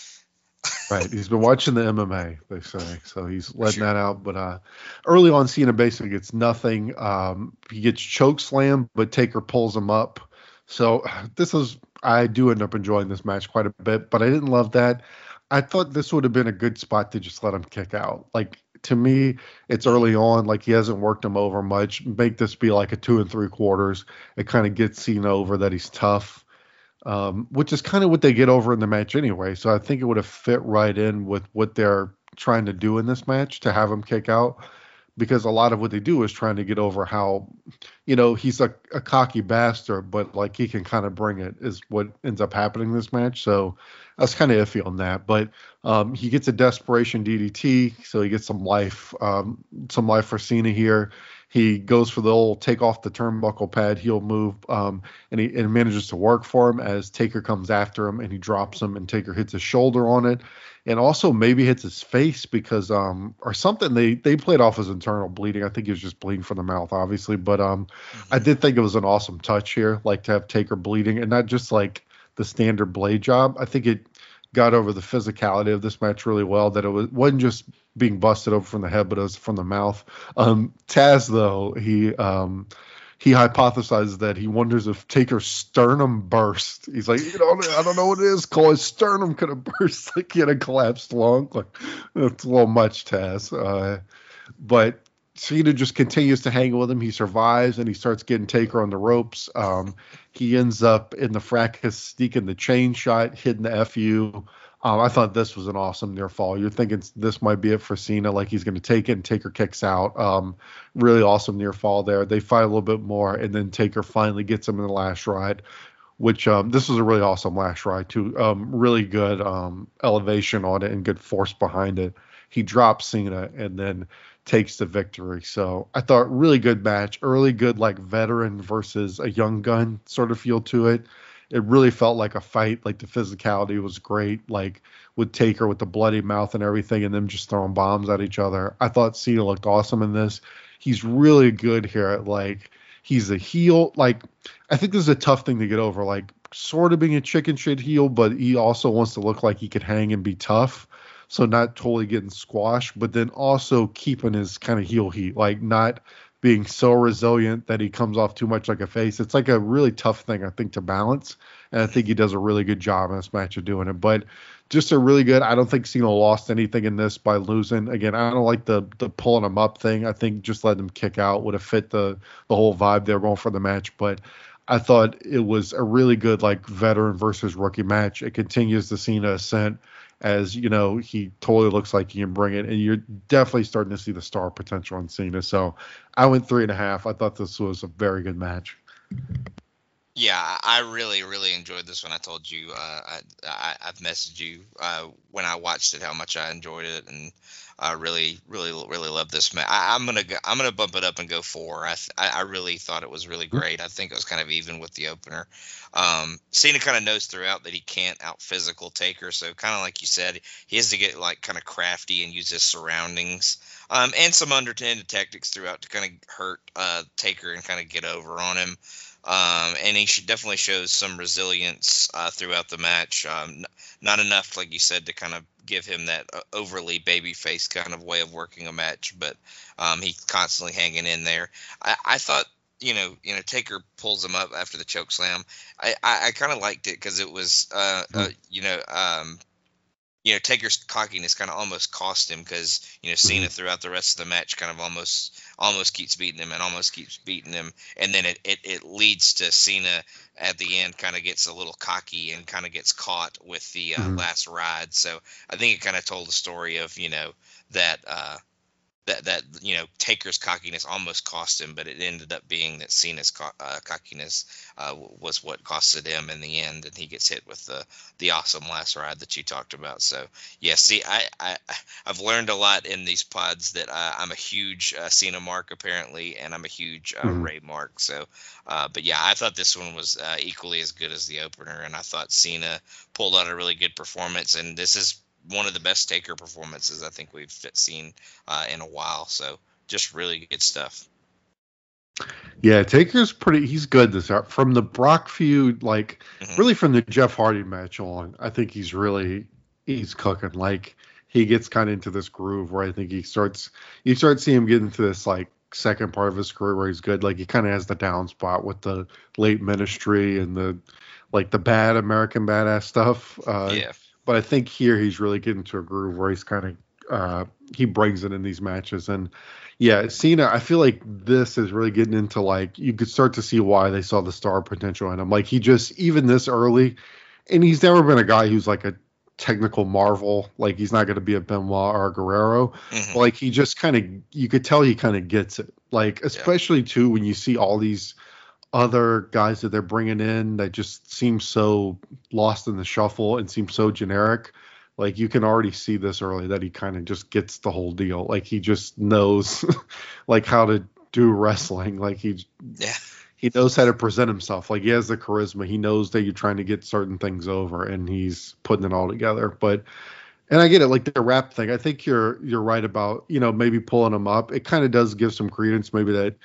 Right, he's been watching the M M A, they say, so he's letting
Sure.
that out. But uh, early on, Cena basically gets nothing. Um, he gets choke slammed, but Taker pulls him up. So this is, I do end up enjoying this match quite a bit, but I didn't love that. I thought this would have been a good spot to just let him kick out. Like to me, it's early on, like he hasn't worked him over much. Make this be like a two and three quarters. It kind of gets Cena over that he's tough, um, which is kind of what they get over in the match anyway. So I think it would have fit right in with what they're trying to do in this match to have him kick out. Because a lot of what they do is trying to get over how, you know, he's a, a cocky bastard, but like he can kind of bring it is what ends up happening in this match. So I was kind of iffy on that. But um, he gets a desperation D D T, so he gets some life, um, some life for Cena here. He goes for the old take off the turnbuckle pad heel move, um, and he and it manages to work for him as Taker comes after him and he drops him and Taker hits his shoulder on it. And also maybe hits his face because um or something they they played off his internal bleeding. I think he was just bleeding from the mouth, obviously. But um
mm-hmm.
I did think it was an awesome touch here, like to have Taker bleeding and not just like the standard blade job. I think it got over the physicality of this match really well. That it was wasn't just being busted over from the head, but it was from the mouth. Um, Taz though he. Um, He hypothesizes that he wonders if Taker's sternum burst. He's like, you know, I don't know what it is. Cole, his sternum could have burst, like he had a collapsed lung. Like, that's a little much, Taz. Uh, but Cena just continues to hang with him. He survives, and he starts getting Taker on the ropes. Um, he ends up in the fracas, sneaking the chain shot, hitting the F U. Um, I thought this was an awesome near fall. You're thinking this might be it for Cena, like he's going to take it, and Taker kicks out. Um, really awesome near fall there. They fight a little bit more, and then Taker finally gets him in the last ride, which um, this was a really awesome last ride too. Um, really good um, elevation on it and good force behind it. He drops Cena and then takes the victory. So I thought really good match, early good like veteran versus a young gun sort of feel to it. It really felt like a fight. Like the physicality was great, like with Taker with the bloody mouth and everything, and them just throwing bombs at each other. I thought Cena looked awesome in this. He's really good here at like he's a heel. Like I think this is a tough thing to get over. Like sort of being a chicken shit heel, but he also wants to look like he could hang and be tough. So not totally getting squashed, but then also keeping his kind of heel heat, like not being so resilient that he comes off too much like a face. It's like a really tough thing, I think, to balance. And I think he does a really good job in this match of doing it. But just a really good, I don't think Cena lost anything in this by losing. Again, I don't like the the pulling him up thing. I think just letting him kick out would have fit the, the whole vibe they were going for the match. But I thought it was a really good, like, veteran versus rookie match. It continues the Cena ascent. As you know, he totally looks like he can bring it, and you're definitely starting to see the star potential on Cena. So I went three and a half. I thought this was a very good match.
Yeah, I really, really enjoyed this one. I told you, uh, I, I, I've messaged you uh, when I watched it how much I enjoyed it, and I really, really, really love this match. I, I'm gonna, go, I'm gonna bump it up and go four. I, th- I really thought it was really great. I think it was kind of even with the opener. Um, Cena kind of knows throughout that he can't out physical Taker, so kind of like you said, he has to get like kind of crafty and use his surroundings, um, and some underhanded tactics throughout to kind of hurt uh, Taker and kind of get over on him. Um, and he should definitely shows some resilience uh, throughout the match. Um, n- not enough, like you said, to kind of give him that uh, overly babyface kind of way of working a match, but um, he's constantly hanging in there. I, I thought, you know, you know, Taker pulls him up after the choke slam. I, I, I kind of liked it because it was, uh, uh, you know, um, you know, Taker's cockiness kind of almost cost him because, you know, Cena throughout the rest of the match kind of almost almost keeps beating him and almost keeps beating him. And then it, it, it leads to Cena at the end kind of gets a little cocky and kind of gets caught with the uh, mm-hmm. last ride. So I think it kind of told the story of, you know, that uh, that, that you know, Taker's cockiness almost cost him, but it ended up being that Cena's co- uh, cockiness uh, was what costed him in the end, and he gets hit with the the awesome last ride that you talked about. So yeah, see, I, I I've learned a lot in these pods that uh, I'm a huge uh, Cena mark apparently, and I'm a huge uh, mm-hmm. Ray mark. So, uh, but yeah, I thought this one was uh, equally as good as the opener, and I thought Cena pulled out a really good performance, and this is one of the best Taker performances I think we've seen uh, in a while. So just really good stuff.
Yeah, Taker's pretty, he's good this out. From the Brock feud, like mm-hmm. really from the Jeff Hardy match on, I think he's really, he's cooking. Like he gets kind of into this groove where I think he starts, you start seeing him get into this like second part of his career where he's good. Like he kind of has the down spot with the late Ministry and the, like the bad American Badass stuff. Uh,
yeah.
But I think here he's really getting to a groove where he's kind of uh, he brings it in these matches. And yeah, Cena, I feel like this is really getting into like you could start to see why they saw the star potential in him. Like he just even this early, and he's never been a guy who's like a technical marvel. Like he's not going to be a Benoit or a Guerrero. Mm-hmm. Like he just kind of you could tell he kind of gets it. Like especially yeah. too when you see all these other guys that they're bringing in that just seem so lost in the shuffle and seem so generic. Like you can already see this early that he kind of just gets the whole deal. Like he just knows like how to do wrestling. Like he,
yeah.
he knows how to present himself. Like he has the charisma. He knows that you're trying to get certain things over and he's putting it all together. But, and I get it. Like the rap thing, I think you're, you're right about, you know, maybe pulling him up. It kind of does give some credence maybe that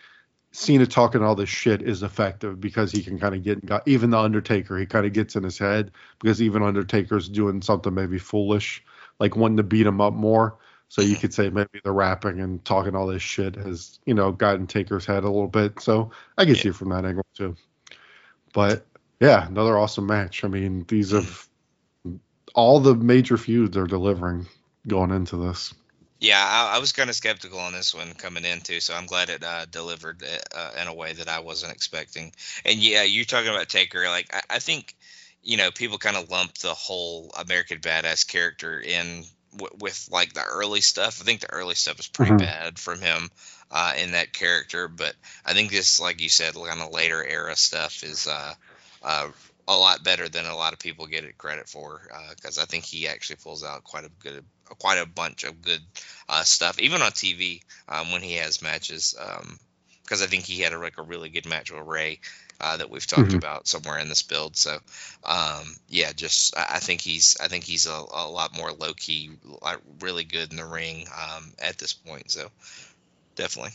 Cena talking all this shit is effective because he can kind of get, even the Undertaker, he kind of gets in his head because even Undertaker's doing something maybe foolish, like wanting to beat him up more. So you could say maybe the rapping and talking all this shit has, you know, gotten Taker's head a little bit. So I can yeah. see it from that angle too. But yeah, another awesome match. I mean, these have all the major feuds are delivering going into this.
Yeah, I, I was kind of skeptical on this one coming into, so I'm glad it uh, delivered uh, in a way that I wasn't expecting. And yeah, you're talking about Taker. Like, I, I think, you know, people kind of lump the whole American Badass character in w- with like the early stuff. I think the early stuff is pretty mm-hmm. bad from him uh, in that character, but I think this, like you said, kind of later era stuff is uh, uh, a lot better than a lot of people get it credit for, because uh, I think he actually pulls out quite a good, quite a bunch of good uh, stuff, even on T V um, when he has matches. Because um, I think he had a, like a really good match with Ray uh, that we've talked mm-hmm. about somewhere in this build. So um, yeah, just I, I think he's I think he's a, a lot more low key, like really good in the ring um, at this point. So definitely.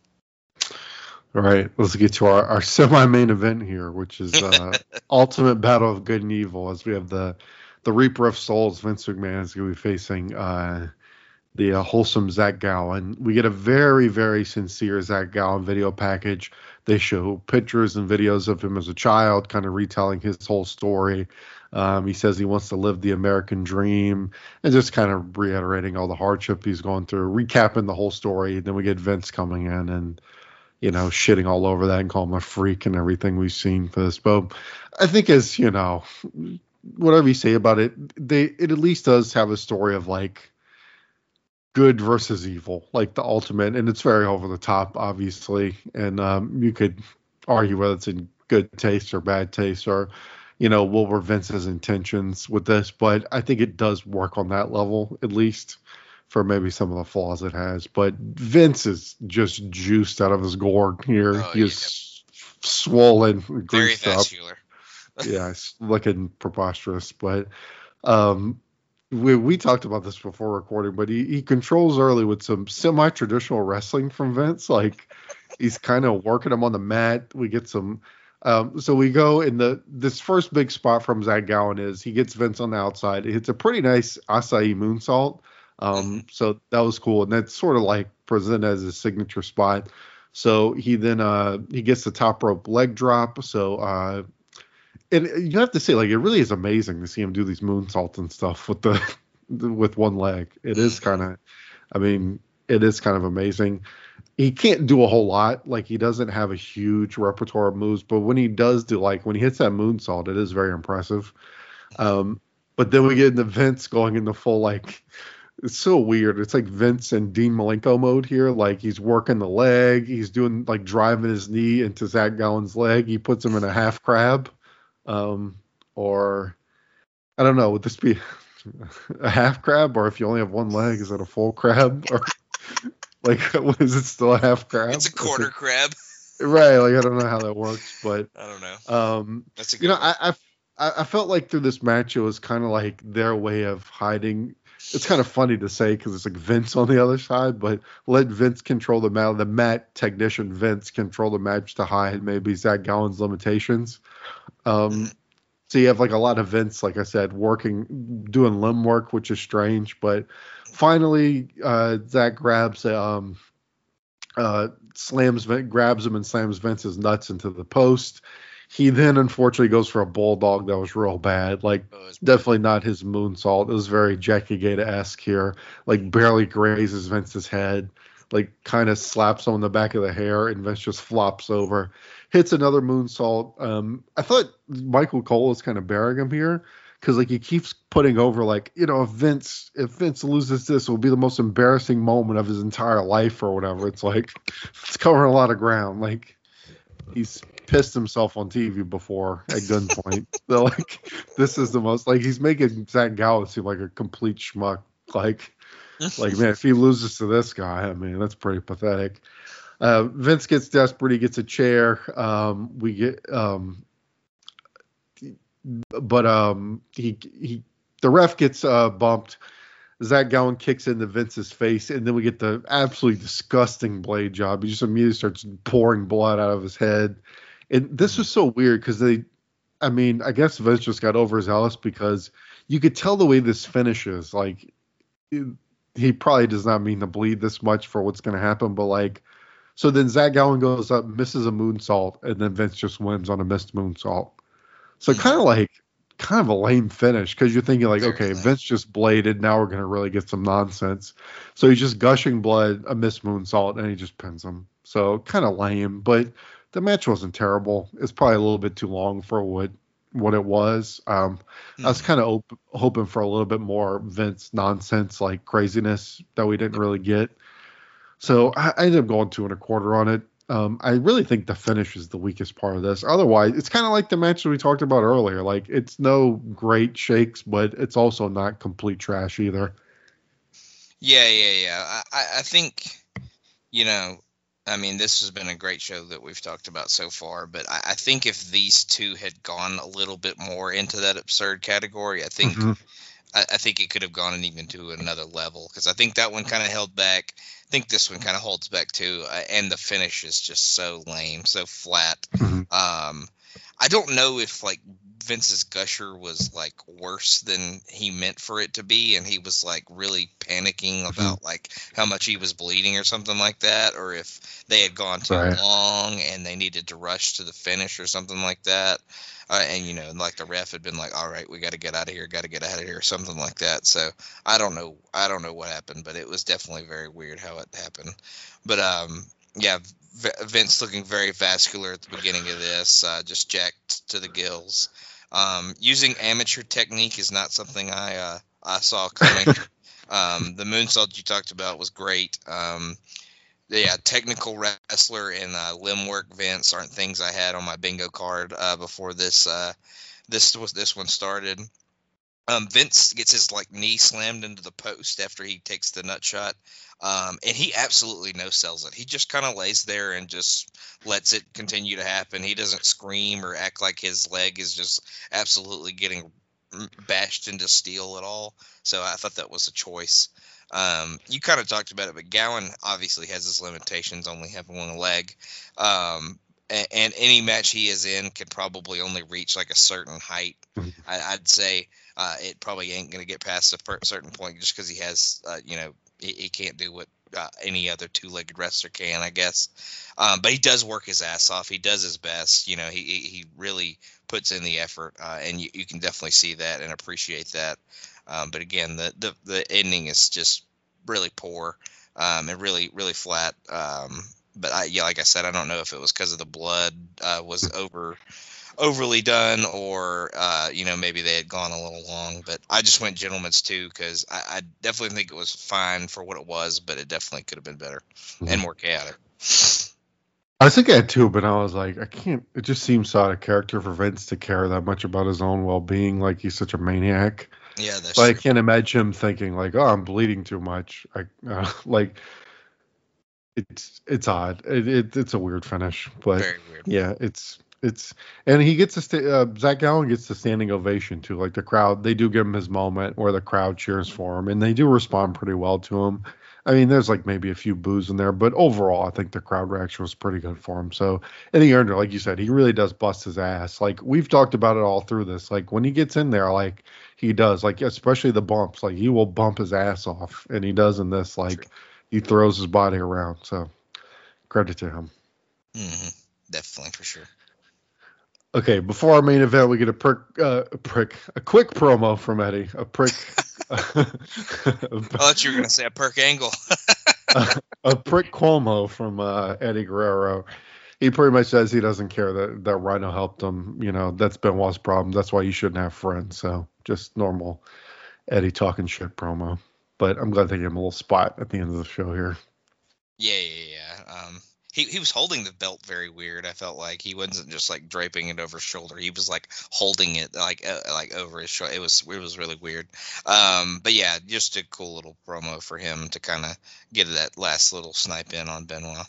All right, let's get to our, our semi-main event here, which is uh, Ultimate Battle of Good and Evil, as we have the the Reaper of Souls, Vince McMahon, is going to be facing uh, the uh, wholesome Zach Gowen. We get a very, very sincere Zach Gowen video package. They show pictures and videos of him as a child, kind of retelling his whole story. Um, he says he wants to live the American dream and just kind of reiterating all the hardship he's going through, recapping the whole story. Then we get Vince coming in and, you know, shitting all over that and calling him a freak and everything we've seen for this. But I think as, you know, whatever you say about it, they it at least does have a story of like good versus evil, like the ultimate, and it's very over the top, obviously. And um, you could argue whether it's in good taste or bad taste, or, you know, what were Vince's intentions with this. But I think it does work on that level, at least, for maybe some of the flaws it has. But Vince is just juiced out of his gourd here. Oh, He's yeah. swollen,
very vascular.
Up. Yeah, it's looking preposterous. But um, we we talked about this before recording, but he, he controls early with some semi-traditional wrestling from Vince. Like, he's kind of working him on the mat. We get some... Um, so we go in the this first big spot from Zach Gowen is he gets Vince on the outside. It's a pretty nice acai moonsault. Um, so that was cool. And that's sort of like presented as his signature spot. So he then, uh, he gets the top rope leg drop. So, uh, and you have to say, like, it really is amazing to see him do these moonsaults and stuff with the, with one leg. It is kind of, I mean, it is kind of amazing. He can't do a whole lot. Like, he doesn't have a huge repertoire of moves, but when he does do, like, when he hits that moonsault, it is very impressive. Um, but then we get into Vince going into full, like, it's so weird. It's like Vince and Dean Malenko mode here. Like, he's working the leg. He's doing, like, driving his knee into Zach Gowen's leg. He puts him in a half crab. Um, or, I don't know, would this be a half crab? Or if you only have one leg, is it a full crab? Or, like, is it still a half crab?
It's a quarter crab.
Right. Like, I don't know how that works, but.
I don't know.
Um, That's a good you know, I, I, I felt like through this match, it was kind of like their way of hiding. It's kind of funny to say because it's like Vince on the other side, but let Vince control the match. The mat technician Vince control the match to hide maybe Zach Gowen's limitations. Um, so you have like a lot of Vince, like I said, working, doing limb work, which is strange. But finally, uh, Zach grabs, um, uh, slams, grabs him and slams Vince's nuts into the post. He then unfortunately goes for a bulldog that was real bad. Like, oh, definitely not his moonsault. It was very Jackie Gata-esque here. Like, barely grazes Vince's head. Like, kind of slaps him on the back of the hair, and Vince just flops over. Hits another moonsault. Um, I thought Michael Cole was kind of burying him here. Because, like, he keeps putting over, like, you know, if Vince, if Vince loses this, it will be the most embarrassing moment of his entire life or whatever. It's like, it's covering a lot of ground. Like, he's pissed himself on T V before at gunpoint. They're like, this is the most, like, he's making Zach Gowen seem like a complete schmuck. Like, like, man, if he loses to this guy, I mean, that's pretty pathetic. Uh, Vince gets desperate. He gets a chair. Um, we get, um, but um, he he, the ref gets uh, bumped. Zach Gowen kicks into Vince's face, and then we get the absolutely disgusting blade job. He just immediately starts pouring blood out of his head. And this was so weird because they, I mean, I guess Vince just got overzealous because you could tell the way this finishes. Like, it, he probably does not mean to bleed this much for what's going to happen, but like, so then Zach Gowen goes up, misses a moonsault, and then Vince just wins on a missed moonsault. So kind of like, kind of a lame finish because you're thinking like, okay, Vince just bladed. Now we're going to really get some nonsense. So he's just gushing blood, a missed moonsault, and he just pins him. So kind of lame, but the match wasn't terrible. It's probably a little bit too long for what what it was. Um, mm. I was kind of op- hoping for a little bit more Vince nonsense, like craziness that we didn't really get. So I, I ended up going two and a quarter on it. Um, I really think the finish is the weakest part of this. Otherwise, it's kind of like the match that we talked about earlier. Like, it's no great shakes, but it's also not complete trash either.
Yeah, yeah, yeah. I, I think, you know, I mean, this has been a great show that we've talked about so far, but I, I think if these two had gone a little bit more into that absurd category, I think mm-hmm. I, I think it could have gone even to another level, because I think that one kind of held back. I think this one kind of holds back too, uh, and the finish is just so lame, so flat. Mm-hmm. Um, I don't know if like Vince's gusher was like worse than he meant for it to be, and he was like really panicking about mm-hmm. like how much he was bleeding or something like that, or if they had gone too right. long and they needed to rush to the finish or something like that. Uh, and, you know, like the ref had been like, all right, we got to get out of here, got to get out of here, something like that. So I don't know. I don't know what happened, but it was definitely very weird how it happened. But, um, yeah, v- Vince looking very vascular at the beginning of this, uh, just jacked to the gills. Um, using amateur technique is not something I uh, I saw coming. um, the moonsault you talked about was great. Um Yeah, technical wrestler and uh, limb work, Vince, aren't things I had on my bingo card uh, before this uh, this was this one started. Um, Vince gets his like knee slammed into the post after he takes the nut shot, um, and he absolutely no sells it. He just kind of lays there and just lets it continue to happen. He doesn't scream or act like his leg is just absolutely getting bashed into steel at all. So I thought that was a choice. Um, you kind of talked about it, but Gowen obviously has his limitations, only having one leg. Um, and, and any match he is in can probably only reach like a certain height. I, I'd say uh, it probably ain't going to get past a per- certain point just because he has, uh, you know, he, he can't do what uh, any other two-legged wrestler can, I guess. Um, but he does work his ass off. He does his best. You know, he he really puts in the effort, uh, and you, you can definitely see that and appreciate that. Um, but again, the, the, the ending is just really poor um, and really, really flat. Um, but I, yeah, like I said, I don't know if it was because of the blood uh, was over overly done or, uh, you know, maybe they had gone a little long. But I just went gentleman's too because I, I definitely think it was fine for what it was, but it definitely could have been better mm-hmm. and more chaotic.
I think I had two, but I was like, I can't. It just seems out of character for Vince to care that much about his own well-being, like he's such a maniac.
Yeah, that's
but
true.
I can't imagine him thinking like, "Oh, I'm bleeding too much." I uh, like it's it's odd. It, it it's a weird finish, but
Very weird.
Yeah, it's it's and he gets a sta- uh, Zach Gowen gets the standing ovation too. Like the crowd, they do give him his moment where the crowd cheers for him, and they do respond pretty well to him. I mean, there's like maybe a few boos in there, but overall, I think the crowd reaction was pretty good for him. So, and he earned it, like you said, he really does bust his ass. Like we've talked about it all through this. Like when he gets in there, like he does, like especially the bumps, like he will bump his ass off, and he does in this. Like True. He throws his body around. So, credit to him.
Mm-hmm. Definitely for sure.
Okay, before our main event, we get a prick, uh, a prick, a quick promo from Eddie. A prick.
I thought you were gonna say a perk angle.
a, a prick Cuomo from uh, Eddie Guerrero. He pretty much says he doesn't care that, that Rhino helped him. You know, that's Benoit's problem. That's why you shouldn't have friends. So just normal Eddie talking shit promo. But I'm glad they gave him a little spot at the end of the show here.
Yeah, yeah, yeah. Um, he he was holding the belt very weird. I felt like he wasn't just like draping it over his shoulder. He was like holding it like uh, like over his shoulder. It was it was really weird. Um, but yeah, just a cool little promo for him to kind of get that last little snipe in on Benoit.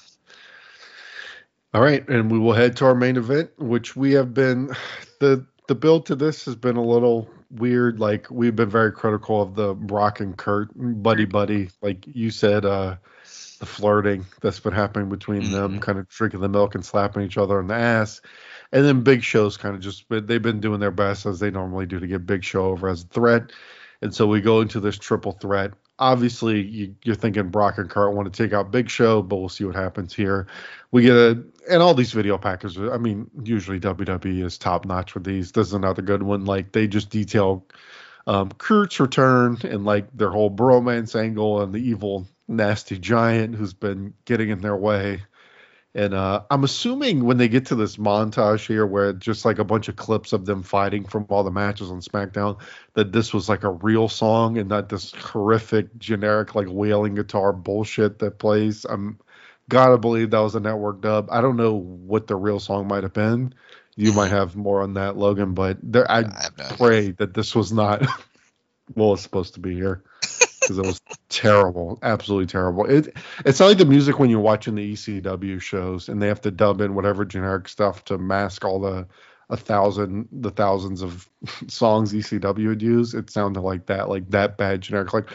All right, and we will head to our main event, which we have been the the build to this has been a little weird. Like we've been very critical of the Brock and Kurt buddy buddy. Like you said, uh, the flirting that's been happening between mm-hmm. them, kind of drinking the milk and slapping each other in the ass. And then Big Show's kind of just, they've been doing their best as they normally do to get Big Show over as a threat. And so we go into this triple threat. Obviously, you, you're thinking Brock and Kurt want to take out Big Show, but we'll see what happens here. We get a, and all these video packages, I mean, usually W W E is top notch with these. This is another good one. Like, they just detail um, Kurt's return and like their whole bromance angle and the evil, nasty giant who's been getting in their way. And uh, I'm assuming when they get to this montage here where it's just like a bunch of clips of them fighting from all the matches on SmackDown, that this was like a real song and not this horrific, generic, like wailing guitar bullshit that plays. I'm gotta believe that was a network dub. I don't know what the real song might have been. You might have more on that, Logan, but there, I, I pray that this was not what was supposed to be here. Because it was terrible, absolutely terrible. It it's not like the music when you're watching the E C W shows and they have to dub in whatever generic stuff to mask all the a thousand the thousands of songs E C W would use. It sounded like that, like that bad generic, like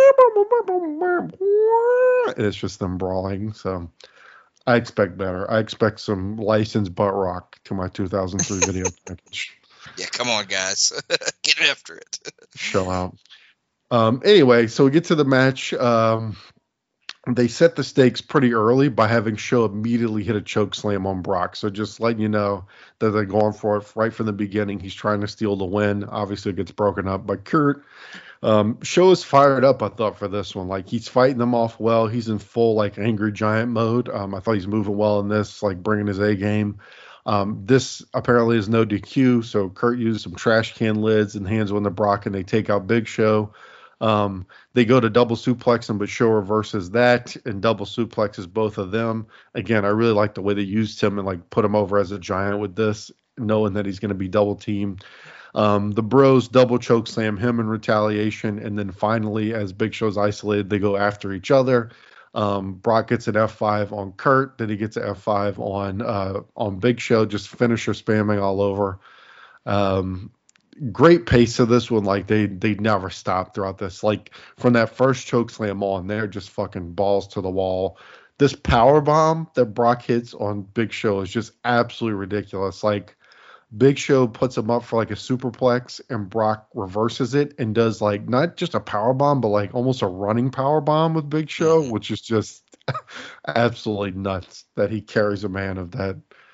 and it's just them brawling. So I expect better. I expect some licensed butt rock to my two thousand three video package.
Yeah, come on, guys, get after it.
Show out. Um, anyway, so we get to the match. Um, they set the stakes pretty early by having Show immediately hit a choke slam on Brock. So just letting you know that they're going for it right from the beginning. He's trying to steal the win. Obviously, it gets broken up by Kurt. Um, Show is fired up, I thought, for this one. Like, he's fighting them off well. He's in full, like, angry giant mode. Um, I thought he's moving well in this, like, bringing his A game. Um, this apparently is no D Q, so Kurt used some trash can lids and hands one to Brock, and they take out Big Show. Um, they go to double suplex him, but Show reverses that and double suplexes both of them. Again, I really like the way they used him and like put him over as a giant with this, knowing that he's going to be double teamed. Um, the Bros double choke slam him in retaliation, and then finally, as Big Show's isolated, they go after each other. Um, Brock gets an F five on Kurt, then he gets an F five on uh, on Big Show, just finisher spamming all over. Um, Great pace of this one. Like they they never stop throughout this. Like from that first choke slam on, they're just fucking balls to the wall. This power bomb that Brock hits on Big Show is just absolutely ridiculous. Like Big Show puts him up for like a superplex and Brock reverses it and does like not just a power bomb, but like almost a running power bomb with Big Show, which is just absolutely nuts that he carries a man of that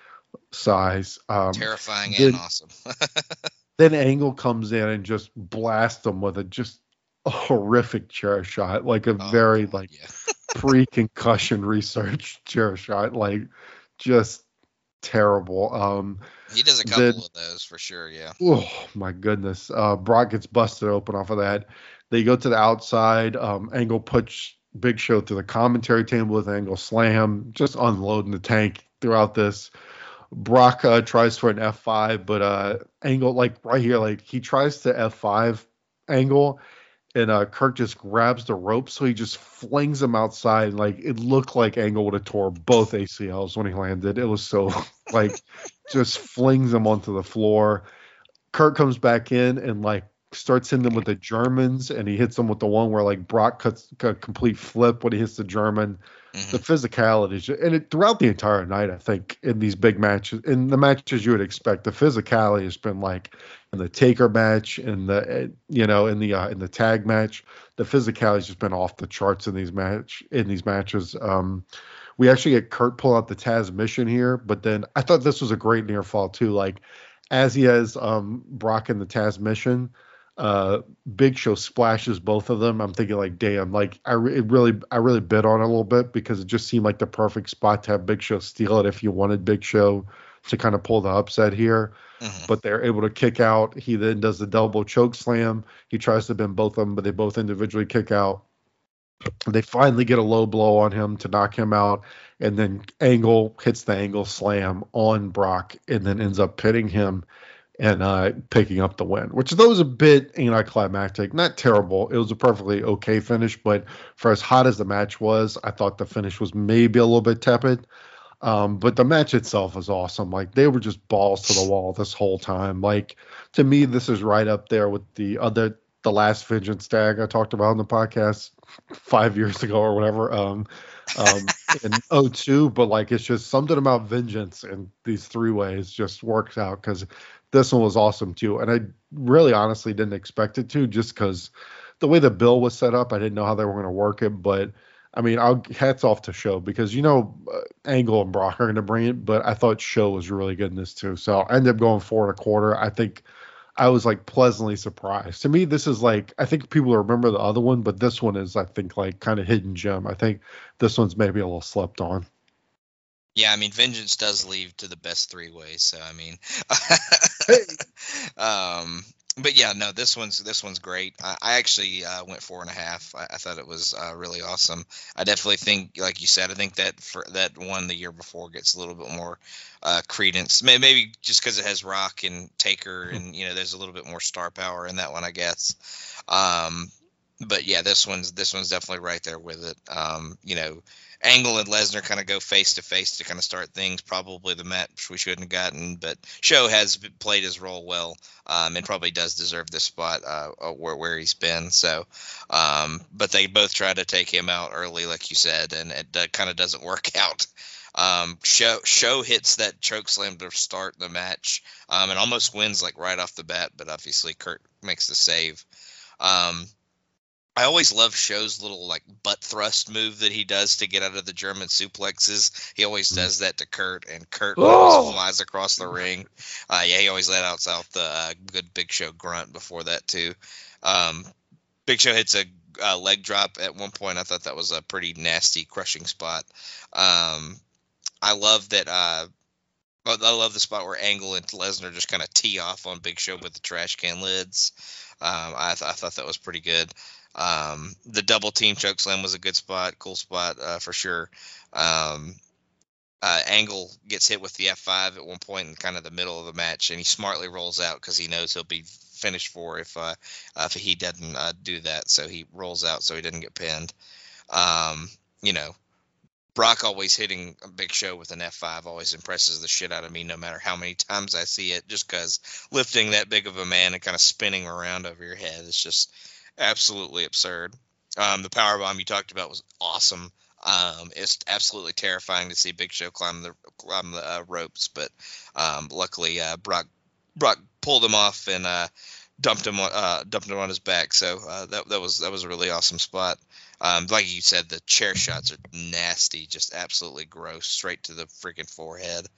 size. Um,
Terrifying
then,
and awesome.
Then Angle comes in and just blasts him with a just a horrific chair shot, like a oh, very like yeah. pre-concussion research chair shot, like just terrible. Um,
he does a couple then, of those for sure, yeah.
Oh my goodness. Uh, Brock gets busted open off of that. They go to the outside. Um, Angle puts Big Show through the commentary table with Angle slam, just unloading the tank throughout this. Brock uh, tries for an F five, but uh, Angle, like right here, like he tries to F five Angle, and uh, Kurt just grabs the rope, so he just flings him outside. Like it looked like Angle would have tore both A C Ls when he landed. It was so like just flings him onto the floor. Kurt comes back in and like starts hitting him with the Germans, and he hits him with the one where like Brock cuts a complete flip when he hits the German. Mm-hmm. The physicality, and it throughout the entire night, I think, in these big matches, in the matches you would expect, the physicality has been like in the Taker match, in the you know, in the uh, in the tag match, the physicality has just been off the charts in these match in these matches. Um, we actually get Kurt pull out the Taz mission here, but then I thought this was a great near fall too. Like as he has um, Brock in the Taz mission. Uh, Big Show splashes both of them. I'm thinking like, damn, like I re- it really, I really bid on it a little bit because it just seemed like the perfect spot to have Big Show steal it if you wanted Big Show to kind of pull the upset here. Mm-hmm. But they're able to kick out. He then does the double choke slam. He tries to bend both of them, but they both individually kick out. They finally get a low blow on him to knock him out, and then Angle hits the Angle slam on Brock, and then ends up pitting him. And uh, picking up the win, which though was a bit anticlimactic, not terrible. It was a perfectly okay finish, but for as hot as the match was, I thought the finish was maybe a little bit tepid. Um, but the match itself was awesome. Like they were just balls to the wall this whole time. Like to me, this is right up there with the other, the last Vengeance tag I talked about on the podcast five years ago or whatever. Um, um, in oh two, but like it's just something about Vengeance and these three ways just works out because this one was awesome too. And I really honestly didn't expect it to, just because the way the bill was set up, I didn't know how they were going to work it. But I mean, I'll hats off to Show because, you know, uh, Angle and Brock are going to bring it, but I thought Show was really good in this too. So I ended up going four and a quarter. I think I was like pleasantly surprised. To me, this is like, I think people remember the other one, but this one is, I think, like kind of hidden gem. I think this one's maybe a little slept on.
Yeah, I mean, Vengeance does lead to the best three ways. So I mean, um, but yeah, no, this one's this one's great. I, I actually uh, went four and a half. I, I thought it was uh, really awesome. I definitely think, like you said, I think that for that one the year before gets a little bit more uh, credence. Maybe, maybe just because it has Rock and Taker, and you know, there's a little bit more star power in that one, I guess. Um, but yeah, this one's this one's definitely right there with it. Um, you know. Angle and Lesnar kind of go face to face to kind of start things. Probably the match we shouldn't have gotten, but Show has played his role well, um, and probably does deserve this spot uh, where where he's been. So, um, but they both try to take him out early, like you said, and it uh, kind of doesn't work out. Um, Show Show hits that choke slam to start the match, um, and almost wins like right off the bat, but obviously Kurt makes the save. Um, I always love Show's little like butt thrust move that he does to get out of the German suplexes. He always does that to Kurt, and Kurt
Oh!
always flies across the ring. Uh, yeah, he always let out, out the uh, good Big Show grunt before that too. Um, Big Show hits a uh, leg drop at one point. I thought that was a pretty nasty crushing spot. Um, I love that. Uh, I love the spot where Angle and Lesnar just kind of tee off on Big Show with the trash can lids. Um, I, th- I thought that was pretty good. Um, the double team choke slam was a good spot, cool spot uh, for sure. Um, uh, Angle gets hit with the F five at one point in kind of the middle of the match, and he smartly rolls out because he knows he'll be finished for if uh, uh, if he doesn't uh, do that. So he rolls out so he doesn't get pinned. Um, you know, Brock always hitting a Big Show with an F five always impresses the shit out of me, no matter how many times I see it, just because lifting that big of a man and kind of spinning around over your head is just absolutely absurd. Um, the powerbomb you talked about was awesome. Um, it's absolutely terrifying to see Big Show climb the climb the uh, ropes, but um, luckily uh, Brock Brock pulled him off and uh, dumped him uh, dumped him on his back. So uh, that that was that was a really awesome spot. Um, like you said, the chair shots are nasty, just absolutely gross, straight to the freaking forehead.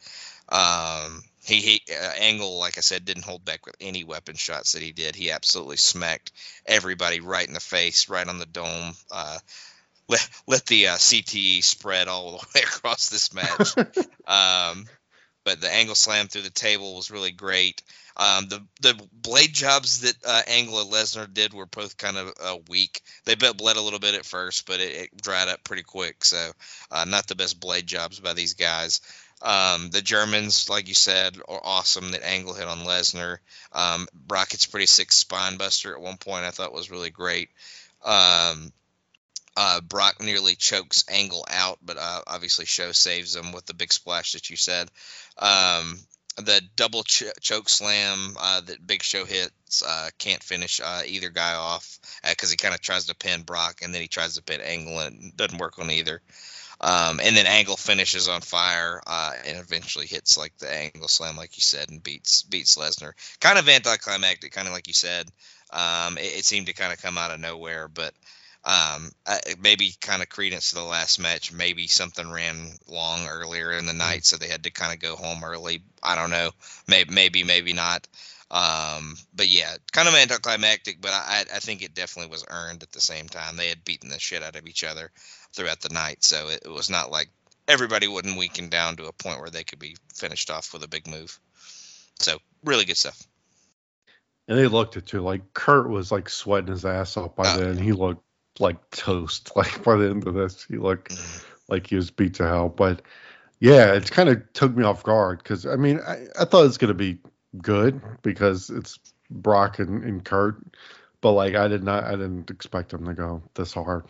Um, he, he uh, Angle, like I said, didn't hold back with any weapon shots that he did. He absolutely smacked everybody right in the face, right on the dome. Uh, let let the uh, C T E spread all the way across this match. um, but the Angle slam through the table was really great. Um, the the blade jobs that uh, Angle and Lesnar did were both kind of uh, weak. They bled a little bit at first, but it, it dried up pretty quick. So uh, not the best blade jobs by these guys. Um, the Germans, like you said, are awesome. That Angle hit on Lesnar. Um, Brock hits a pretty sick spine buster at one point. I thought was really great. Um, uh, Brock nearly chokes Angle out, but uh, obviously Show saves him with the big splash that you said. Um, The double ch- choke slam uh, that Big Show hits uh, can't finish uh, either guy off because uh, he kind of tries to pin Brock and then he tries to pin Angle and it doesn't work on either. Um, and then Angle finishes on fire uh, and eventually hits like the Angle slam, like you said, and beats beats Lesnar. Kind of anticlimactic, kind of like you said. Um, it, it seemed to kind of come out of nowhere, but um, uh, maybe kind of credence to the last match. Maybe something ran long earlier in the night, so they had to kind of go home early. I don't know. Maybe, maybe, maybe not. Um, but yeah, kind of anticlimactic, but I, I think it definitely was earned at the same time. They had beaten the shit out of each other throughout the night, so it, it was not like everybody wouldn't weaken down to a point where they could be finished off with a big move. So really good stuff.
And they looked it too. Like Kurt was like sweating his ass off by
Oh.
then. He looked like toast. Like by the end of this, he looked
Mhm.
like he was beat to hell. But yeah, it kind of took me off guard because I mean I, I thought it was gonna be good because it's Brock and, and Kurt, but like I did not I didn't expect them to go this hard.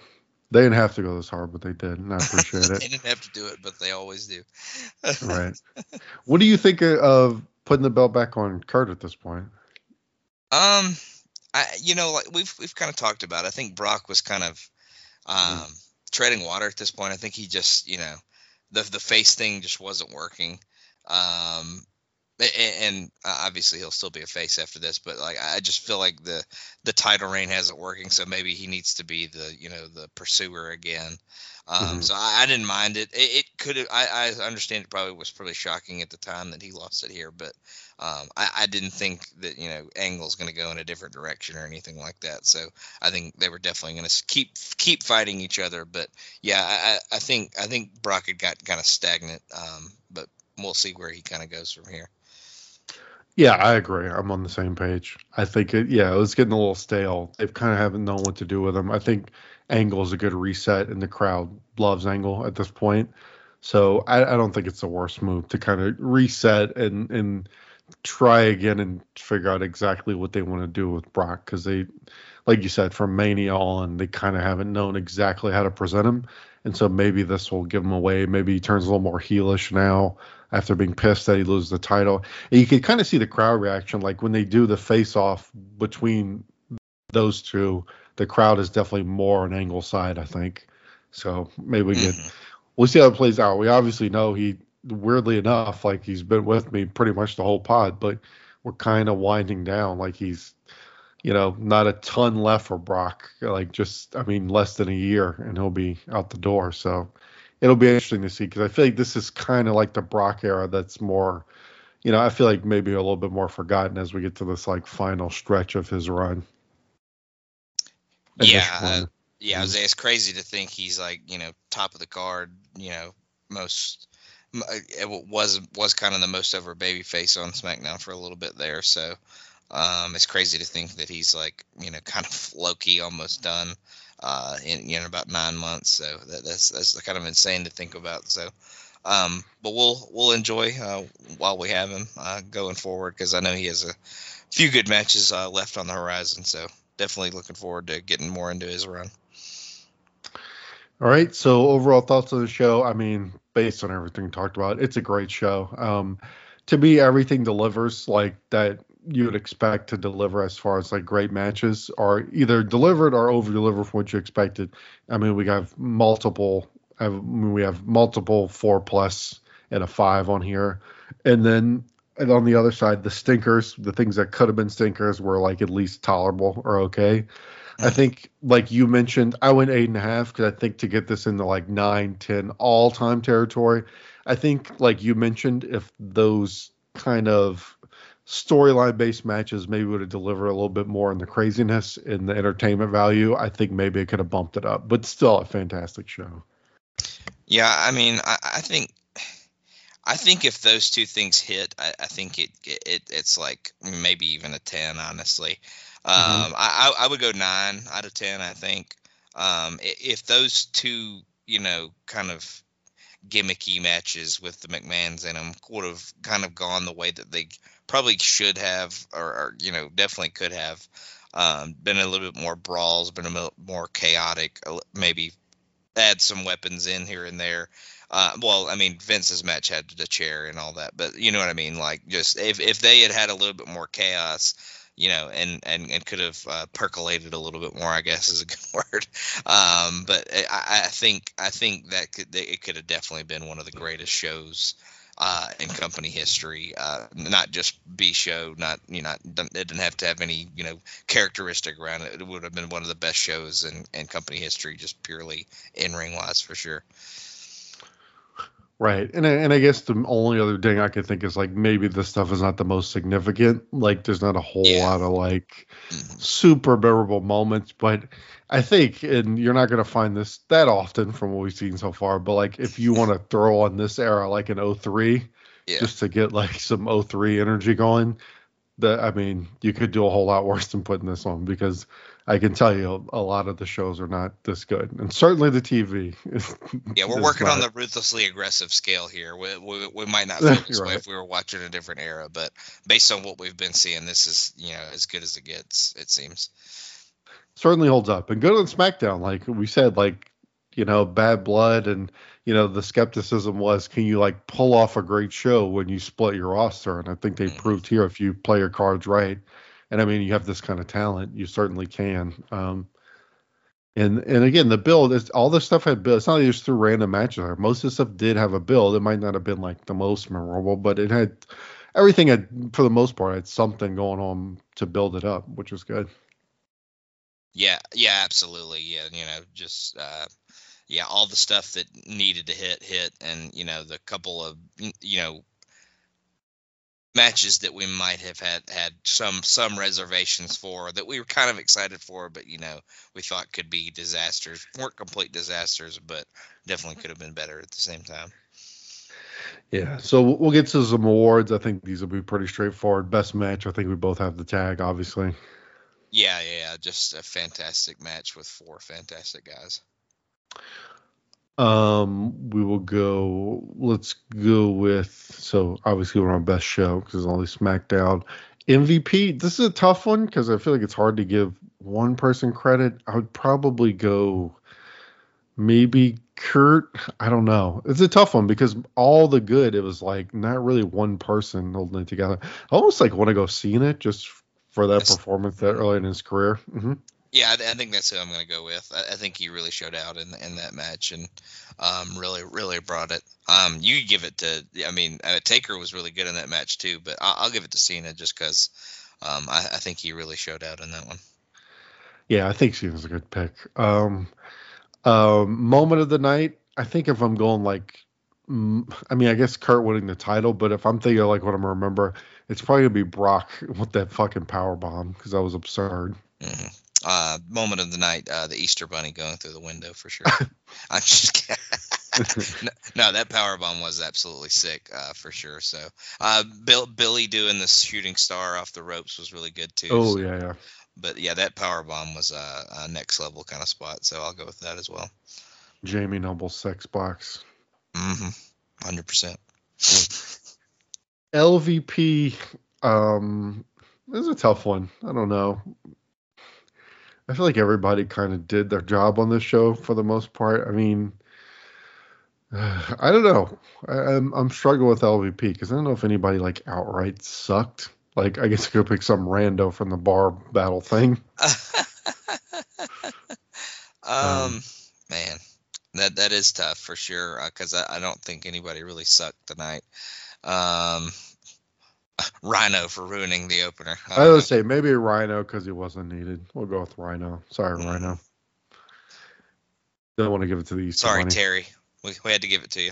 They didn't have to go this hard, but they did, and I appreciate
They
it.
didn't have to do it, but they always do.
Right. What do you think of putting the belt back on Kurt at this point?
Um, I you know like we've we've kind of talked about it. I think Brock was kind of um mm. treading water at this point. I think he just you know the the face thing just wasn't working. Um, and, and obviously he'll still be a face after this, but like I just feel like the the title reign hasn't working, so maybe he needs to be the you know the pursuer again. Um, mm-hmm. So I, I didn't mind it. It, it could have. I, I understand it probably was probably shocking at the time that he lost it here, but um, I, I didn't think that you know Angle's going to go in a different direction or anything like that. So I think they were definitely going to keep keep fighting each other. But yeah, I, I think I think Brock had got kind of stagnant. Um, but we'll see where he kind of goes from here.
Yeah, I agree. I'm on the same page. I think it. Yeah, it was getting a little stale. They've kind of haven't known what to do with him. I think Angle is a good reset, and the crowd loves Angle at this point. So I, I don't think it's the worst move to kind of reset and and try again and figure out exactly what they want to do with Brock, because they, like you said, from Mania on, they kind of haven't known exactly how to present him, and so maybe this will give him away. Maybe he turns a little more heelish now after being pissed that he loses the title. And you can kind of see the crowd reaction, like when they do the face-off between those two. The crowd is definitely more on Angle's side, I think. So maybe we get mm-hmm. we'll see how it plays out. We obviously know he, weirdly enough, like he's been with me pretty much the whole pod, but we're kind of winding down. Like he's, you know, not a ton left for Brock. Like just, I mean, less than a year, and he'll be out the door. So it'll be interesting to see, because I feel like this is kind of like the Brock era. That's more, you know, I feel like maybe a little bit more forgotten as we get to this like final stretch of his run.
Yeah, uh, yeah. I was, it's crazy to think he's like, you know, top of the card. You know, most it was was kind of the most over baby face on SmackDown for a little bit there. So um, it's crazy to think that he's like, you know, kind of low key almost done uh, in you know about nine months. So that, that's that's kind of insane to think about. So, um, but we'll we'll enjoy uh, while we have him uh, going forward, because I know he has a few good matches uh, left on the horizon. So. Definitely looking forward to getting more into his run.
All right. So overall thoughts on the show. I mean, based on everything talked about, it's a great show. Um, to me, everything delivers like that you would expect to deliver as far as like great matches, are either delivered or over delivered from what you expected. I mean, we have multiple, I mean, we have multiple four plus and a five on here. And then, and on the other side, the stinkers, the things that could have been stinkers, were like at least tolerable or okay. Mm-hmm. I think, like you mentioned, I went eight and a half, because I think to get this into like nine, ten all time territory, I think, like you mentioned, if those kind of storyline based matches maybe would have delivered a little bit more in the craziness and the entertainment value, I think maybe it could have bumped it up. But still a fantastic show.
Yeah, I mean, I, I think. I think if those two things hit, I, I think it, it it's like maybe even a ten, honestly. Um, mm-hmm. I, I would go nine out of ten, I think. Um, if those two, you know, kind of gimmicky matches with the McMahons in them would have kind of gone the way that they probably should have, or, or you know, definitely could have, um, been a little bit more brawls, been a little more chaotic, maybe add some weapons in here and there. Uh, well, I mean, Vince's match had the chair and all that, but you know what I mean? Like, just if, if they had had a little bit more chaos, you know, and, and, and could have uh, percolated a little bit more, I guess is a good word. Um, but I, I think I think that could, it could have definitely been one of the greatest shows uh, in company history. Uh, not just B show, not you know, it didn't have to have any you know characteristic around it. It would have been one of the best shows in, in company history, just purely in ring wise, for sure.
Right. And I, and I guess the only other thing I could think is like maybe this stuff is not the most significant. Like there's not a whole yeah. lot of like mm-hmm. super memorable moments. But I think, and you're not going to find this that often from what we've seen so far, but like if you want to throw on this era like an oh three, yeah. just to get like some oh three energy going, that I mean, you could do a whole lot worse than putting this on, because I can tell you a lot of the shows are not this good, and certainly the T V. Is,
yeah, we're working not. on the ruthlessly aggressive scale here. We we, we might not feel this right. way if we were watching a different era, but based on what we've been seeing, this is you know as good as it gets. It seems
certainly holds up, and good on SmackDown. Like we said, like you know, Bad Blood, and you know the skepticism was, can you like pull off a great show when you split your roster? And I think they
Mhm.
proved here, if you play your cards right, and I mean you have this kind of talent, you certainly can. Um, and and again, the build is all this stuff had build. It's not like just through random matches. There. Most of the stuff did have a build. It might not have been like the most memorable, but it had everything had, for the most part, had something going on to build it up, which was good.
Yeah, yeah, absolutely. Yeah, you know, just uh, yeah, all the stuff that needed to hit hit, and you know, the couple of you know matches that we might have had had some some reservations for, that we were kind of excited for, but you know, we thought could be disasters. Weren't complete disasters, but definitely could have been better at the same time.
Yeah, so we'll get to some awards. I think these will be pretty straightforward. Best match, I think we both have the tag, obviously.
Yeah, yeah, just a fantastic match with four fantastic guys.
Um, we will go. Let's go with. So obviously we're on best show because it's only SmackDown. M V P. This is a tough one because I feel like it's hard to give one person credit. I would probably go maybe Kurt. I don't know. It's a tough one because all the good, it was like not really one person holding it together. I almost like want to go Cena just for that
Yes.
performance that early in his career. Mm-hmm.
Yeah, I, th- I think that's who I'm going to go with. I, I think he really showed out in in that match, and um, really, really brought it. Um, you give it to. I mean, uh, Taker was really good in that match too, but I'll, I'll give it to Cena just because um, I, I think he really showed out in that one.
Yeah, I think Cena's a good pick. Um, um, moment of the night. I think if I'm going like, mm, I mean, I guess Kurt winning the title, but if I'm thinking like what I'm gonna remember, it's probably gonna be Brock with that fucking power bomb because that was absurd.
Mm-hmm. Uh, moment of the night, uh, the Easter Bunny going through the window for sure. I'm just kidding. no, no, that power bomb was absolutely sick, uh, for sure. So, uh, Bill, Billy doing the shooting star off the ropes was really good too.
Oh
so.
yeah, yeah.
But yeah, that power bomb was a, a next level kind of spot. So I'll go with that as well.
Jamie Noble sex box.
Mm-hmm. Hundred percent.
L V P. Um, this is a tough one. I don't know. I feel like everybody kind of did their job on this show for the most part. I mean, uh, I don't know. I, I'm I'm struggling with L V P because I don't know if anybody like outright sucked. Like, I guess I could pick some rando from the bar battle thing.
um, um, man, that that is tough for sure because I, I don't think anybody really sucked tonight. Um, Rhino for ruining the opener.
I, I would say maybe Rhino because he wasn't needed. We'll go with Rhino. Sorry, mm. Rhino. Don't want to give it to the Easter
Sorry,
Bunny.
Terry. We, we had to give it to you.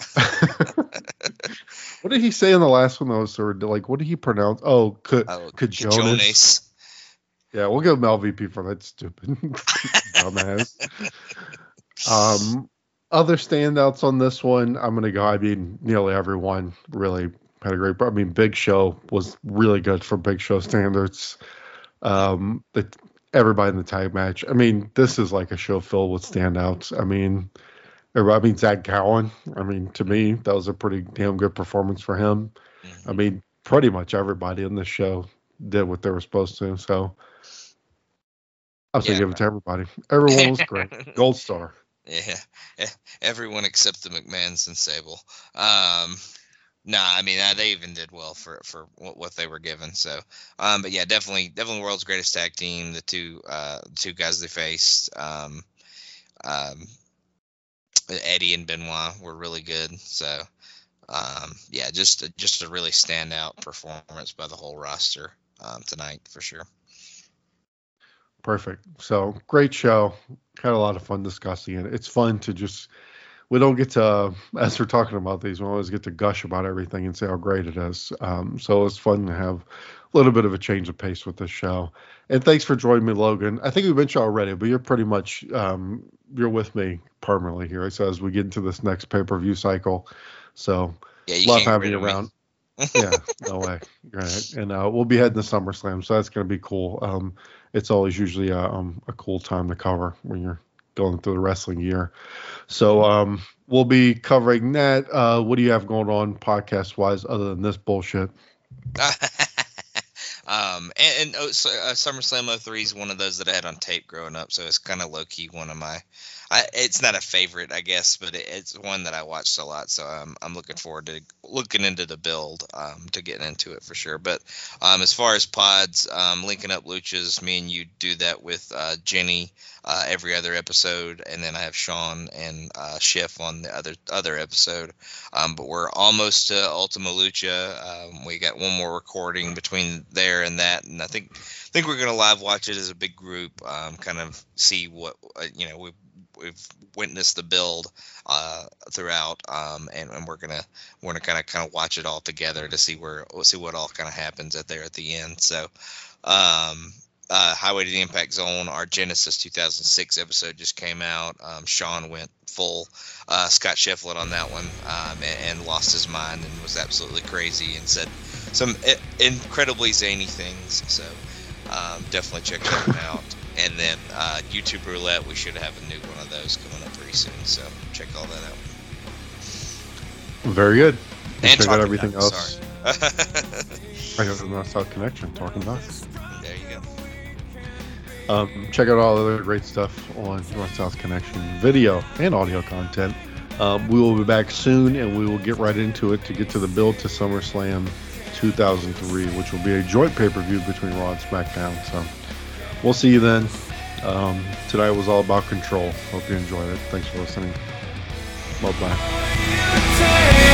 What did he say in the last one? That was sort of like, what did he pronounce? Oh, could oh, Jonas. Yeah, we'll give him L V P for that stupid dumbass. Um, other standouts on this one, I'm gonna go. I mean, nearly everyone really had a great. I mean, Big Show was really good for Big Show standards. Um, the, everybody in the tag match. I mean, this is like a show filled with standouts. I mean. I mean, Zach Gowen, I mean, to me, that was a pretty damn good performance for him. Mm-hmm. I mean, pretty much everybody in this show did what they were supposed to. So I was yeah. going to give it to everybody. Everyone was great. Gold star.
Yeah. Everyone except the McMahons and Sable. Um, nah, I mean, uh, they even did well for, for what, what they were given. So, um, but yeah, definitely, definitely world's greatest tag team. The two, uh, two guys they faced, um, um, Eddie and Benoit were really good. So, um, yeah, just just a really standout performance by the whole roster um, tonight for sure.
Perfect. So great show. Had a lot of fun discussing it. It's fun to just we don't get to uh, as we're talking about these, we always get to gush about everything and say how great it is. Um, so it's fun to have a little bit of a change of pace with this show. And thanks for joining me, Logan. I think we mentioned already, but you're pretty much um, you're with me permanently here. So as we get into this next pay-per-view cycle, so
yeah, you
love having you around. Yeah, no way. Right. And uh, we'll be heading to SummerSlam, so that's going to be cool. Um, it's always usually a, um, a cool time to cover when you're going through the wrestling year. So um, we'll be covering that. Uh, what do you have going on podcast-wise other than this bullshit?
Um, and, and oh, so, uh, SummerSlam oh three is one of those that I had on tape growing up, so it's kind of low key one of my I, it's not a favorite, I guess, but it, it's one that I watched a lot. So I'm I'm looking forward to looking into the build, um, to getting into it for sure. But um, as far as pods, um, linking up luchas, me and you do that with uh, Jenny uh, every other episode, and then I have Sean and uh, Schiff on the other other episode. Um, but we're almost to Ultima Lucha. Um, we got one more recording between there and that, and I think I think we're gonna live watch it as a big group, um, kind of see what uh, you know we. We've witnessed the build uh, throughout, um, and, and we're gonna we're gonna kind of kind of watch it all together to see where we'll see what all kind of happens at there at the end. So, um, uh, Highway to the Impact Zone, our Genesis two thousand six episode just came out. Um, Sean went full uh, Scott Shefflin on that one, um, and, and lost his mind and was absolutely crazy and said some I- incredibly zany things. So um, definitely check that one out. And then uh, YouTube Roulette, we should have a new one of those coming up pretty soon. So check all that out.
Very good.
And
check out
Talking
everything
Dots,
else.
sorry.
I got the North South Connection, Talking Dots.
There you go.
Um, check out all the other great stuff on North South Connection video and audio content. Um, we will be back soon, and we will get right into it to get to the build to SummerSlam two thousand three, which will be a joint pay-per-view between Raw and SmackDown. So we'll see you then. Um, tonight was all about control. Hope you enjoyed it. Thanks for listening. Bye-bye.